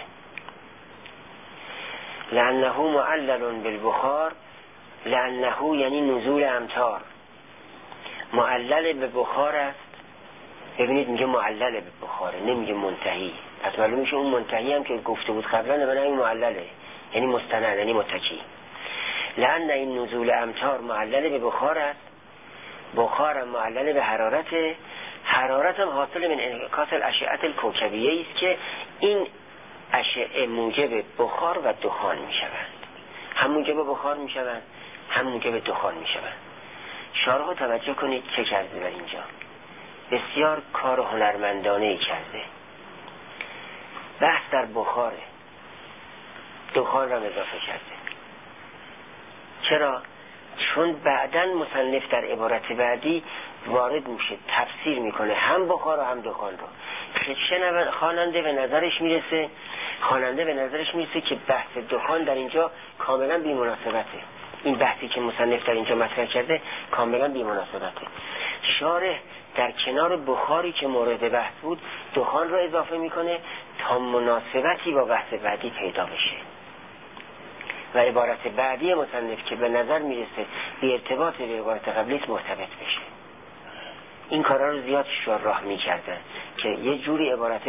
لانه معلل بالبخار، لانه یعنی نزول امطار معلل به بخار است. ببینید میگه معلل به بخاره، نمیگه منتهی. پس معلوم میشه اون منتهی هم که گفته بود قبلا من این معلله، یعنی مستند، یعنی متکی. لأن این نزول امطار معلل به بخار است، بخار معلل به حرارت، حرارت هم حاصل من انعکاس الاشعه الکوکبیه است که این اشعه موجب بخار و دخان میشوند، هم موجب بخار میشوند هم موجب دخان میشوند. شارح توجه کنید چه کرده در اینجا، بسیار کار هنرمندانه ای کرده. بحث در بخاره، دخان را اضافه کرده. چرا؟ چون بعداً مصنف در عبارت بعدی وارد میشه، تفسیر میکنه هم بخار و هم دخان رو. خواننده به نظرش میرسه که بحث دخان در اینجا کاملا بی مناسبته. این بحثی که مصنف در اینجا مطرح کرده کاملا بی مناسبته. شارح در کنار بخاری که مورد بحث بود دخان رو اضافه میکنه تا مناسبتی با بحث بعدی پیدا بشه و عبارت بعدی مصنف که به نظر میرسه بی ارتباط به عبارت قبلی مرتبط بشه. این کارا رو زیاد شراح میکردن که یه جوری عبارت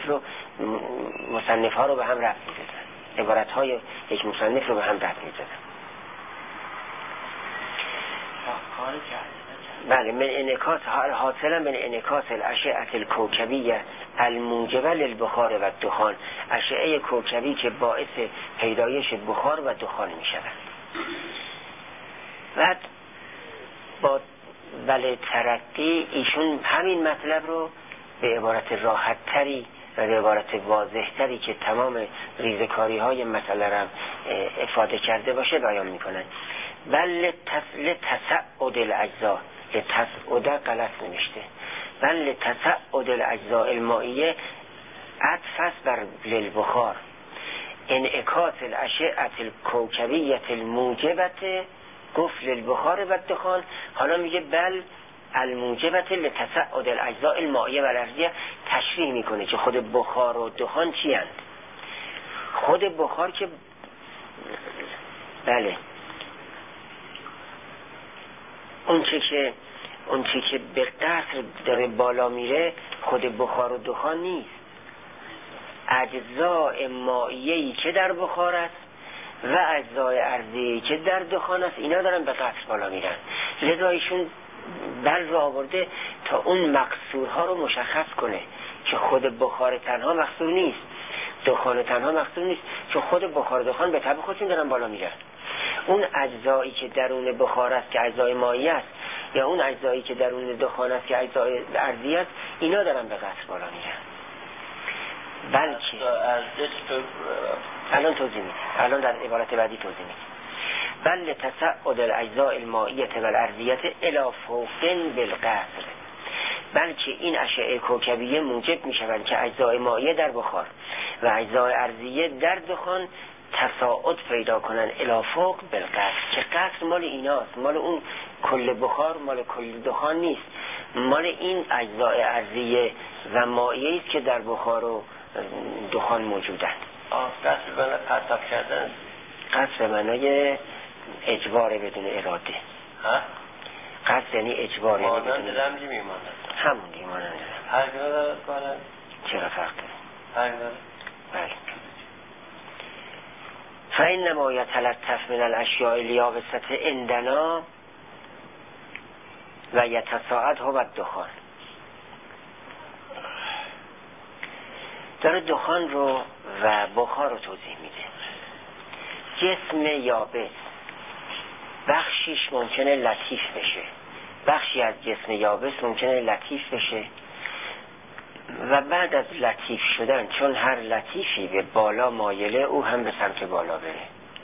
مصنف ها رو به هم ربط میدادن، عبارت های یک مصنف رو به هم ربط میدادن. بله، من انعکاس حاصلا من انعکاس الاشعه الکوکبیه الموجبه للبخار و دخان، اشعه کوکبی که باعث پیدایش بخار و دخان می شود. بعد با بله ترقی ایشون همین مطلب رو به عبارت راحت تری و به عبارت واضح تری که تمام ریزکاری های مسئله را افاده کرده باشه بیان می کنن. بل لتصعد الاجزاء، لتصعد غلط نمیشته، بل لتصعد الاجزاء المائیه عطف بر للبخار، انعکاس الاشعه الکوکبیه الموجبه گفت للبخار و دخان. حالا میگه بل الموجبه لتصعد الاجزاء المائیه و الارضیه، تشریح میکنه که خود بخار و دخان چی هست. خود بخار که بله اون چه که به قصر داره بالا میره خود بخار و دخان نیست، اجزاء مائیه‌ای که در بخار است و اجزای ارضیه‌ای که در دخان است، اینا دارن به قصر بالا میرن. لذا ایشون بل رو آورده تا اون مقصورها رو مشخص کنه که خود بخار تنها مقصور نیست، دخان تنها مقصور نیست، چون خود بخار و دخان به طبع خودشون دارن بالا میرن. اون اجزایی که درون بخار است که اجزای مائی است، یا اون اجزایی که درون دخان است که اجزای ارضی است، اینا دارن به قصر بالا میرن. بلکه الان توضیح میدم، الان در عبارت بعدی توضیح میدم. بل تصعد الاجزاء المائیه و الارضیه الی فوق بالقصر، بلکه این اشعه کوکبیه موجب میشوند که اجزای مائیه در بخار و اجزای ارضیه در دخان تصاعد پیدا کنن الی فوق بالقصر، که قصر مال ایناست، مال اون کل بخار، مال کل دخان نیست، مال این اجزای ارضیه و مائیه است که در بخار و دخان موجودند. قصر به معنی پرتاب کردن، قصر به معنی اجبار بدون اراده. قصر یعنی اجبار، یعنی مانند رمزی میماند، همون میماند. فرق داره کنن؟ چرا فرق داره؟ فرق داره. بله. فإنما يتلطف من الاشیاء الیابسة عندنا و یتصاعد هو الدخان. داره دخان رو و بخار رو توضیح میده. جسم یابس بخشیش ممکنه لطیف بشه، بخشی از جسم یابس ممکنه لطیف بشه و بعد از لطیف شدن، چون هر لطیفی به بالا مایله، او هم به سمت بالا بره.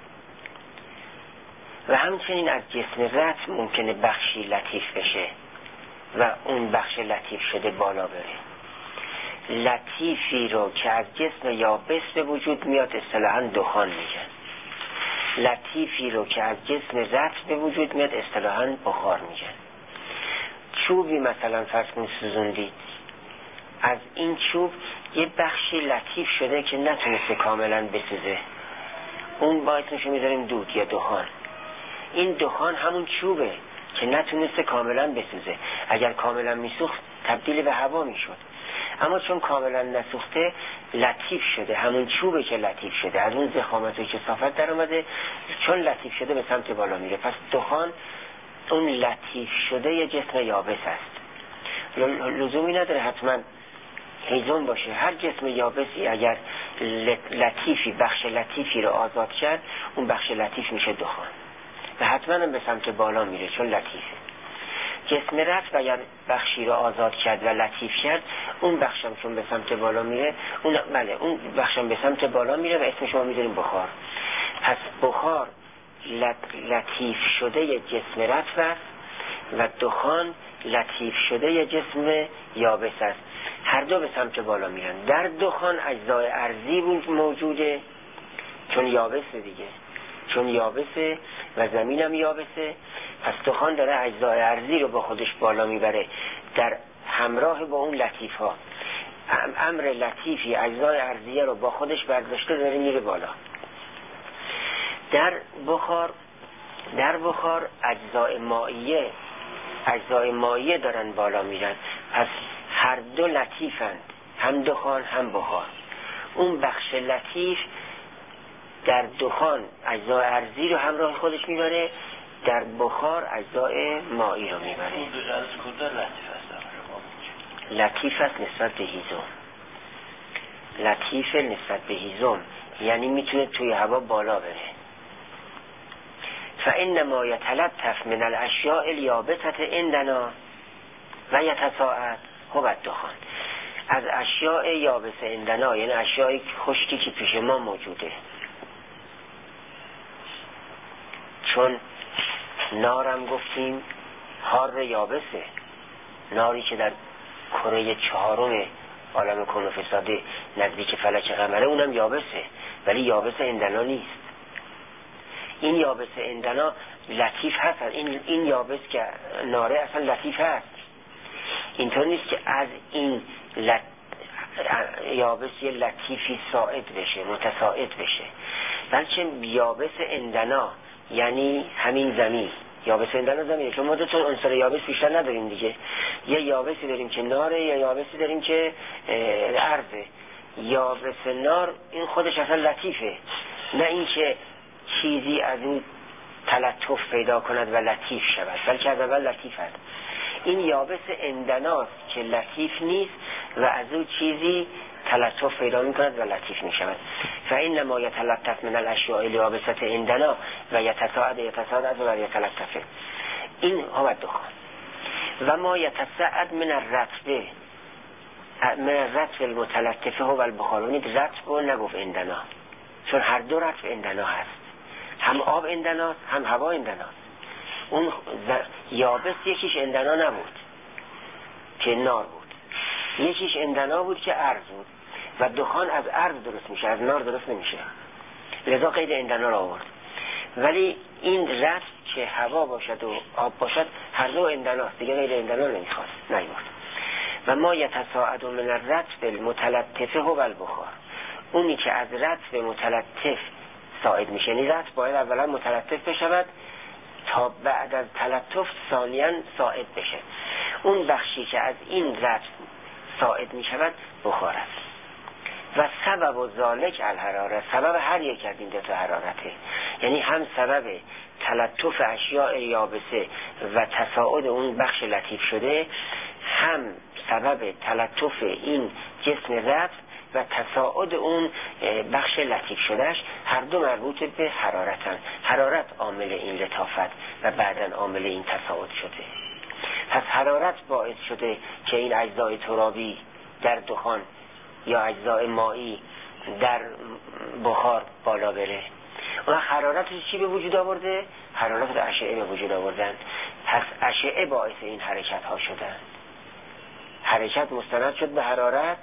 و همچنین از جسم رطب ممکنه بخشی لطیف بشه و اون بخش لطیف شده بالا بره. لطیفی رو که از جسم یابس به وجود میاد اصطلاحاً دخان میگن، لطیفی رو که از جسم رطب به وجود میاد اصطلاحاً بخار میگن. چوبی مثلا فرض کنید سوزوندید، از این چوب یه بخشی لطیف شده که نتونسته کاملا بسوزه، اون باعث میشه میذاریم دود یا دخان. این دخان همون چوبه که نتونسته کاملا بسوزه، اگر کاملا میسوخت تبدیل به هوا میشد، اما چون کاملا نسوخته لطیف شده، همون چوبه که لطیف شده، از اون ضخامت و کثافت در اومده، چون لطیف شده به سمت بالا میره. پس دخان اون لطیف شده یه جسم یابس است. لزومی نداره حتما هیزم باشه، هر جسم یابسی اگر لطیفی، بخش لطیفی رو آزاد کرد، اون بخش لطیف میشه دخان و حتما به سمت بالا میره چون لطیفه. جسم رطب اگر بخشی رو آزاد کرد و لطیف کرد، اون بخشم چون به سمت بالا میره، اون بخشم به سمت بالا میره و اسمش ما میذاریم بخار. پس بخار لطیف شده جسم رطب است و دخان لطیف شده جسم یابس است. هر دو به سمت بالا میرن. در دخان اجزای ارضی موجوده، چون یابسه دیگه، چون یابسه و زمینم یابسه، پس دخان داره اجزای ارضی رو با خودش بالا میبره در همراه با اون لطیف ها. امر لطیفی اجزای ارضیه رو با خودش برداشته داره میره بالا. در بخار اجزای مائیه دارن بالا میرن. پس هر دو لطیفند، هم دخان هم بخار. اون بخش لطیف در دخان اجزای ارضی رو همراه خودش میبره، در بخار اجزای مائی رو میبره. این دو از کجا لطیف است؟ لطیف است نسبت به هیزم. لطیف نسبت به هیزم یعنی میتونه توی هوا بالا بره. فإنما يتلطف من الاشیاء الیابسة عندنا و یتساعد هو الدخان. از اشیاء یابسه عندنا یعنی اشیاء خشکی که پیش ما موجوده، چون نارم گفتیم حار یابسه، ناری که در کره چهارم عالم کون و فساده نزدیک فلک قمره اونم یابسه، ولی یابسه عندنا نیست. این یابسه عندنا لطیف هست. این یابس که ناره اصلا لطیف هست. اینطور نیست که از این یابس یه لطیفی ساعد بشه، متساعد بشه، بلکه یابس عندنا یعنی همین زمین. یابس عندنا زمینه، چون ما دو تا عنصر یابس بیشتر نداریم دیگه. یه یابسی داریم که ناره، یا یابسی داریم که ارضه. یابس نار این خودش اصلا لطیفه، نه اینکه چیزی از اون تلطف پیدا کند و لطیف شود، بلکه از اول لطیف هست. این یابس عندناست که لطیف نیست و از اون چیزی تلطف پیدا می کند و لطیف می شود. فإنما يتلطف من الاشیاء الیابسة عندنا و یتساعد از و یتلطفه. این هو الدخان. و ما یتساعد من الرطب المتلطفه هو البخار. رطب رو نگفت عندنا، چون هر دو رطب عندنا هست، هم آب عندنا هم هوا عندنا. اون یابس یکیش عندنا نبود که نار بود، یکیش عندنا بود که ارض بود، و دخان از ارض درست میشه، از نار درست نمیشه، لذا قید عندنا را آورد. ولی این رطب که هوا باشد و آب باشد هر دو عندناست دیگه، غیر عندنا نمیخواد نیورد. و ما یتساعد من الرطب المتلطفه هو البخار. اونی که از رطب متلطف ساعد میشه، یعنی رطب باید اولا متلطف بشود تا بعد از تلطف ثانیاً ساعد بشه. اون بخشی که از این رطب ساعد میشود بخار است. و سبب و ذالک الحراره، سبب هر یک از این دو تا حرارته، یعنی هم سبب تلطف اشیاء یابسه و تصاعد اون بخش لطیف شده، هم سبب تلطف این جسم رطب و تصاعد اون بخش لطیف شدهش، هر دو مربوط به حرارتن. حرارت عامل این لطافت و بعداً عامل این تصاعد شده. پس حرارت باعث شده که این اجزای ترابی در دخان یا اجزای مائی در بخار بالا بره. اون حرارت چی به وجود آورده؟ حرارت اشعه به وجود آوردن. پس اشعه باعث این حرکت ها شدن. حرکت مستند شد به حرارت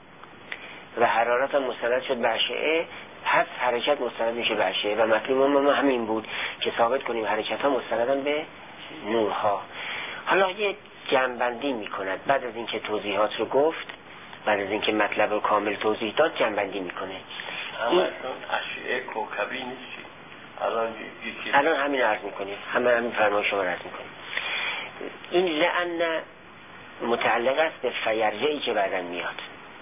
و حرارت هم مستند شد به اشعه، پس حرکت مستند میشه به اشعه. و مطلوب ما همین بود که ثابت کنیم حرکت ها مستندن به نورها. حالا یه جمع‌بندی میکند بعد از اینکه توضیحات رو گفت، بعد از اینکه مطلب رو کامل توضیح داد، جمع‌بندی میکنه. این اشعه کوکبی نیستی الان همین عرض میکنیم، همین فرمای شما عرض میکنیم. این لعن متعلق است به فیرجه‌ای که بعداً میاد.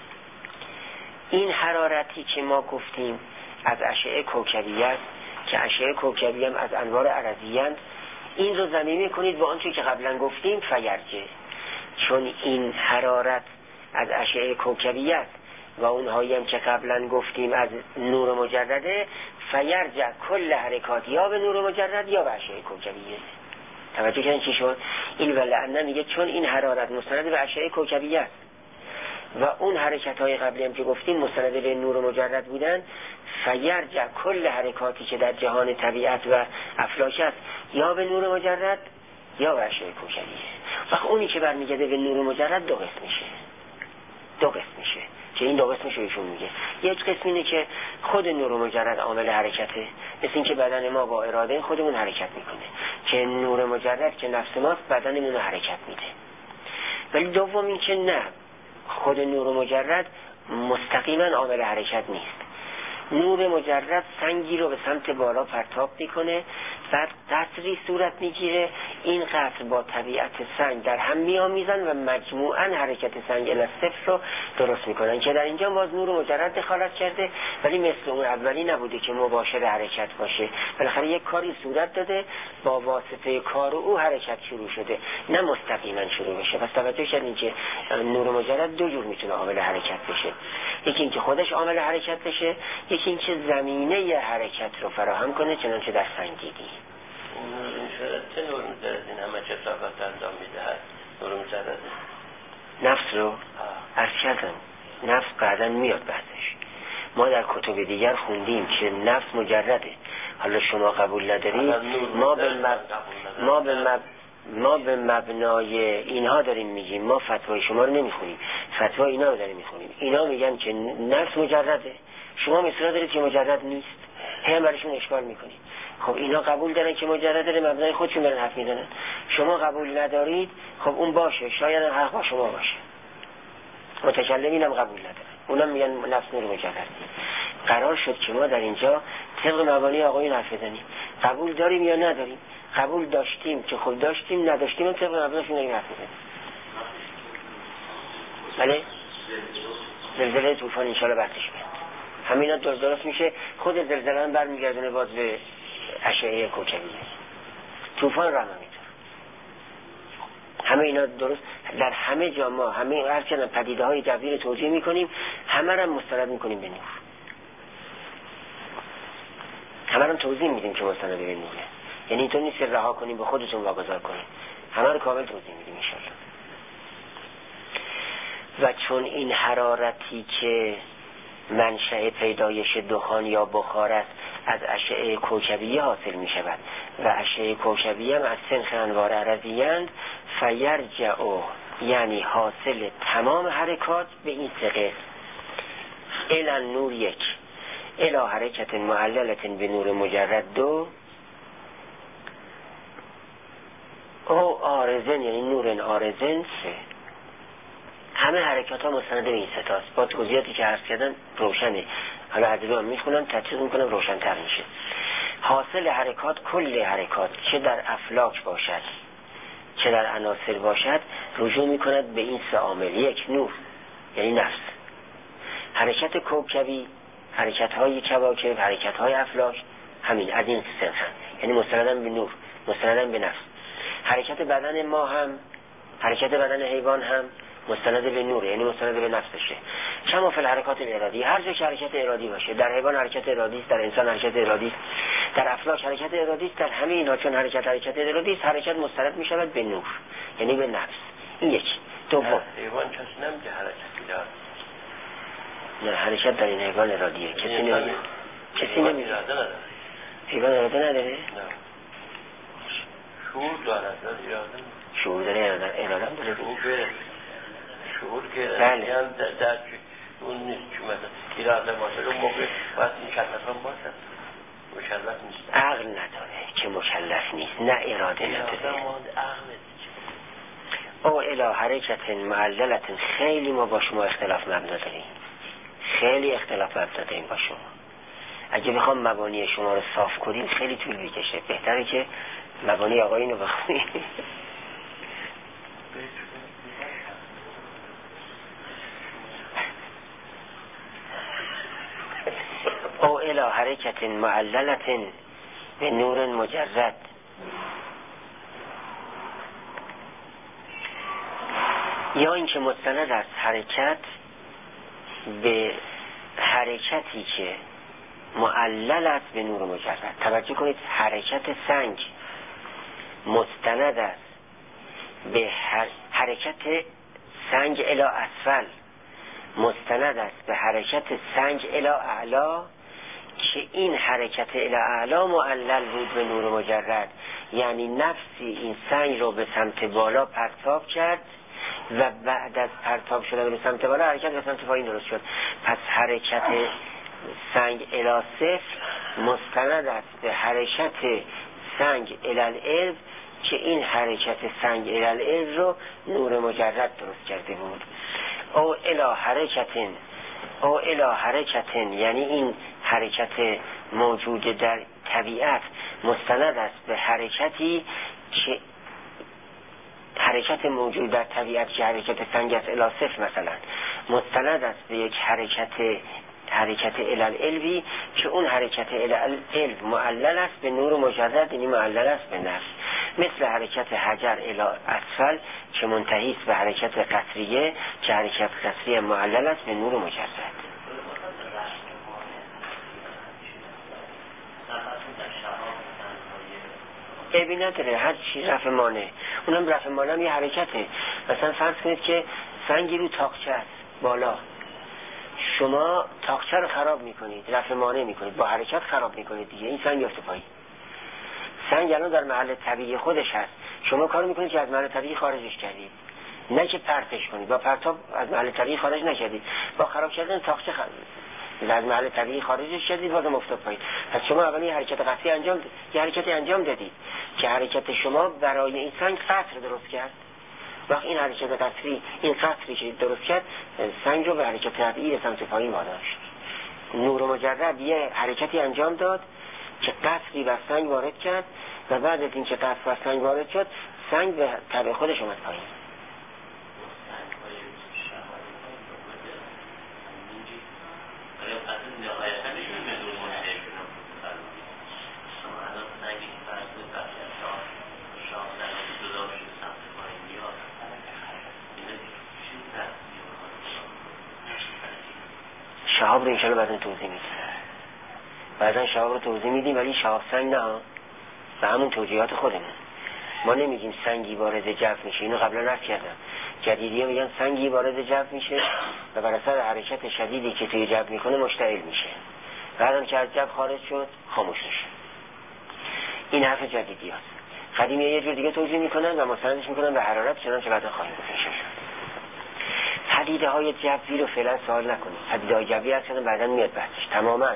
این حرارتی که ما گفتیم از اشعه کوکبی است که اشعه کوکبی هم از انوار عرضی است، این رو ضمیمه کنید با آنچه که قبلا گفتیم فیرجه، چون این حرارت از اشعه کوکبی است و اونهایی هم که قبلا گفتیم از نور مجرده، فیرجه کل حرکات یا به نور مجرد یا به اشعه کوکبیه. توجه کردین چی شد؟ این ولعنه میگه چون این حرارت مستند به اشعه کوکبیه است و اون حرکت های قبلی هم که گفتیم مستند به نور مجرد بودن، فیرجع کل حرکاتی که در جهان طبیعت و افلاک است یا به نور مجرد یا به اشعه کوکبیه. وقت اونی که برمیگرده به نور مجرد دو قسم میشه که این دو قسمش ایشون میگه. یک قسم اینه که خود نور مجرد عامل حرکته، مثل این که بدن ما با اراده خودمون حرکت میکنه، که نور مجرد که نفس ماست بدنمون رو حرکت میده. ولی دوم این که نه، خود نور مجرد مستقیما عامل حرکت نیست. نور مجرد سنگی رو به سمت بالا پرتاب میکنه، بعد قطری صورت میگیره، این قطر با طبیعت سنگ در هم میآمیزن و مجموعاً حرکت سنگ الی صفر رو درست میکنن، که در اینجا باز نور مجرد دخالت کرده، ولی مثل اون اولی نبوده که مباشر حرکت باشه. بالاخره یک کاری صورت داده، با واسطه کار او حرکت شروع شده، نه مستقیما شروع بشه. پس توجه کردین که نور مجرد دو جور میتونه عامل حرکت بشه، یکی اینکه خودش عامل حرکت بشه، یکی اینکه زمینه حرکت رو فراهم کنه، چنانچه در سنگ دیدی. چه نور مجرد این همه کثافت انجام میدهد؟ نور مجرد نفس رو عرض کردم، نفس بعداً میاد بحثش. ما در کتب دیگر خوندیم که نفس مجرده. حالا شما قبول ندارید، ما به مبنای اینها داریم میگیم، ما فتوای شما رو نمیخونیم، فتوای اینا رو داریم میخونیم. اینا میگن که نفس مجرده، شما مثلا دارید که مجرد نیست، هم برشون اشکال میکنید. خب اینا قبول دارن که مجرد داره، مبنای خودشون دارن حرف میزنن، شما قبول ندارید. خب اون باشه، شاید حق با شما باشه، متکلمین هم قبول ندارن، اونم میگن نفس نور مجرد. قرار شد که ما در اینجا طبق مبانی آقایون حرف بزنیم، قبول داریم یا نداریم. قبول داشتیم که خود داشتیم، نداشتیم طبق مبناشون داریم حرف بزنیم. بله زلزله طوفان انشاءالله بحثش میاد، همینا درست میشه. خود زلزله هم برمیگردونه باز به اشعه کوکبیه، طوفان را هم همینطور. همه اینا درست در همه جا ما همه هرچند پدیده های جوی رو توجیه میکنیم، همه رو مستند میکنیم به نور، همه رو توضیح میدیم که مستند به نوره. یعنی اینطور نیست که رها کنیم به خودتون واگذار کنیم، همه رو کامل توضیح میدیم انشاءالله. و چون این حرارتی که منشأ پیدایش دخان یا بخار است از اشعه کوکبیه حاصل می شود و اشعه کوکبیه هم از سنخ انوار عرضی‌اند، فیرجع یعنی حاصل تمام حرکات به این سه قسم: الی نور یک، الی حرکت معللت به نور مجرد دو، او آرزن یعنی نور آرزن سه. همه حرکات ها مستند به این ستاست. با توضیحاتی که عرض کردن روشنه، حالا ادبی هم میخونم تدقیق میکنم روشن‌تر میشه. حاصل حرکات، کل حرکات چه در افلاک باشد چه در عناصر باشد، رجوع میکند به این سه عامل: یک نور یعنی نفس، حرکت کوکبی، حرکت های کواکب، حرکت های افلاک، همین از این سه یعنی مستندن به نور، مستندن به نفس. حرکت بدن ما هم، حرکت بدن حیوان هم مستند به نور یعنی مستند به نفسشه. کما فی الحرکات الارادی، هر جا که حرکت ارادی باشه، در حیوان حرکت ارادی است، در انسان حرکت ارادی است، در افلاک حرکت ارادی است، در همه اینا چون حرکت ارادی است، حرکت مستند می شود به نور یعنی به نفس. این یک. دوم حیوان کسی نمیگه حرکتی داره، نه حرکت در این حیوان ارادیه، کسی نمیگه، کسی نمیگه اراده نداره. حیوان اراده نداره؟ نه. شعور داره، اراده شعور داره، اراده داره. شعور که بله. یعنی در اون نیست که مثلا اراده باشه، اون موقع باید مکلف هم باشه، مکلف نیست. عقل نداره که مکلف نیست، نه اراده نداره. او الی حرکت معللت. خیلی ما با شما اختلاف مبنا داریم، خیلی اختلاف مبنا داریم با شما. اگه بخوام مبانی شما رو صاف کنیم خیلی طول میکشه، بهتره که مبانی آقایون رو بخونیم. او الی حرکت معللت به نور مجرد. یا اینکه مستند از حرکت به حرکتی که معلل است به نور مجرد. توجه کنید، حرکت سنگ مستند است به حرکت سنگ الی اسفل، مستند است به حرکت سنگ الی اعلا، که این حرکت الی اعلا معلل بود به نور مجرد، یعنی نفسی این سنگ رو به سمت بالا پرتاب کرد و بعد از پرتاب شدن به سمت بالا حرکت به سمت پایین درست شد. پس حرکت سنگ الی صفر مستند است به حرکت سنگ الی الارض، که این حرکت سنگ الی الارض رو نور مجرد درست کرده بود. او الی حرکتن یعنی این حرکت موجود در طبیعت مستند است به حرکتی که حرکت موجود در طبیعت که حرکت سنگ است الی صفر مثلا، مستند است به یک حرکت الی الالوی، که اون حرکت الی الالو معلل است به نور مجرد، یعنی معلل است به نفس، مثل حرکت حجر الی اسفل که منتهی است به حرکت قطریه، که حرکت قطریه معلل است به نور مجرد. عیبی نداره، هر چی رفع مانع، اونم رفع مانع هم یه حرکته. مثلا فرض کنید که سنگی رو تاقچه است بالا، شما تاقچه رو خراب میکنید، رفع مانع میکنید، با حرکت خراب میکنید دیگه، این سنگ میفته پایین. سنگ الان در محل طبیعی خودش هست، شما کار میکنید که از محل طبیعی خارجش کردید، نه که پرتش کنید، با پرتاب از محل طبیعی خارج نکردید، با خراب کردن تاقچه از محل طبیعی خارجش کردید، بازم افتاد پایین. پس شما اولی حرکت قطعی انجام دادید که حرکت شما برای این سنگ قطر درست کرد. وقت این حرکت قطری، این قطری که درست کرد سنگ رو به حرکت طبیعی به سمت پایین واداشت. نور مجرد یه حرکتی انجام داد که قطری بر سنگ وارد کرد و بعد از این که قطر بر سنگ وارد شد سنگ به طبع خودش اومد پایین. شهاب رو انشاءالله بعدن توضیح میدیم، بعدن شهاب رو توضیح میدیم، ولی شهاب سنگ نه، به همون توضیحات خودمون. ما نمیگیم سنگی وارد جو میشه، اینو قبلا عرض کردم. جدیدی ها میگن سنگی وارد جو میشه و بر اثر حرکت شدیدی که توی جو میکنه مشتعل میشه، بعدم که از جو خارج شد خاموش میشه. این حرف جدیدی هست. قدیمی ها یه جور دیگه توضیح میکنن و مستندش میکنن به حرارت، چنانچه بعدا خواهیم گفتش. پدیده های جوی رو فعلا سوال نکنید، پدیده های جوی هست کردن بعدا میاد بحثش تماما.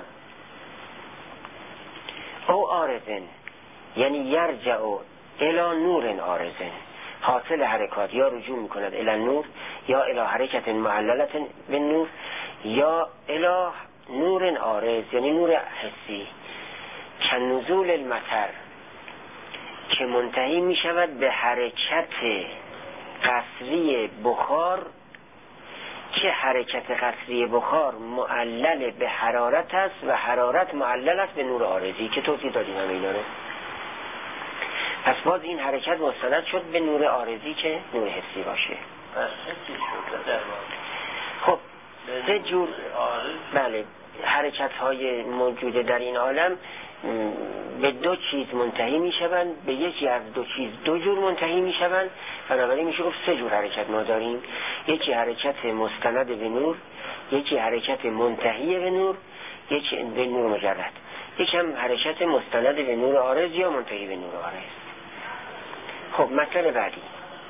او آرزن یعنی یرجع الی نور آرزن، حاصل حرکات یا رجوع میکند الی نور یا الی حرکت معللت به نور یا الی نور آرز یعنی نور حسی، که نزول المطر که منتهی میشود به حرکت قصری بخار، که حرکت قصری بخار معلل به حرارت است و حرارت معلل است به نور آرزی که توضیح دادیم همه اینا رو. پس باز این حرکت مستند شد به نور آرزی که نور حسی باشه. خب سه جور بله حرکت های موجوده در این عالم به دو چیز منتهی می شوند، به یکی از دو چیز دو جور منتهی می شوند، بنابراین میشه گفت سه جور حرکت ما داریم، یکی حرکت مستند به نور، یکی حرکت منتهی به نور، یکی به نور مجرد، یکی هم حرکت مستند به نور آرز یا منتهی به نور آرز. خب مطلب بعدی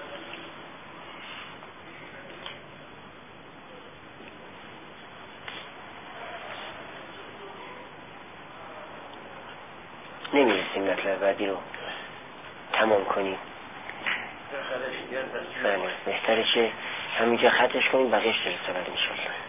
نمیرسیم مطلب بعدی رو تمام کنیم، بهترشه همینجا خطش کنیم بقیهش درسته بعد میشه.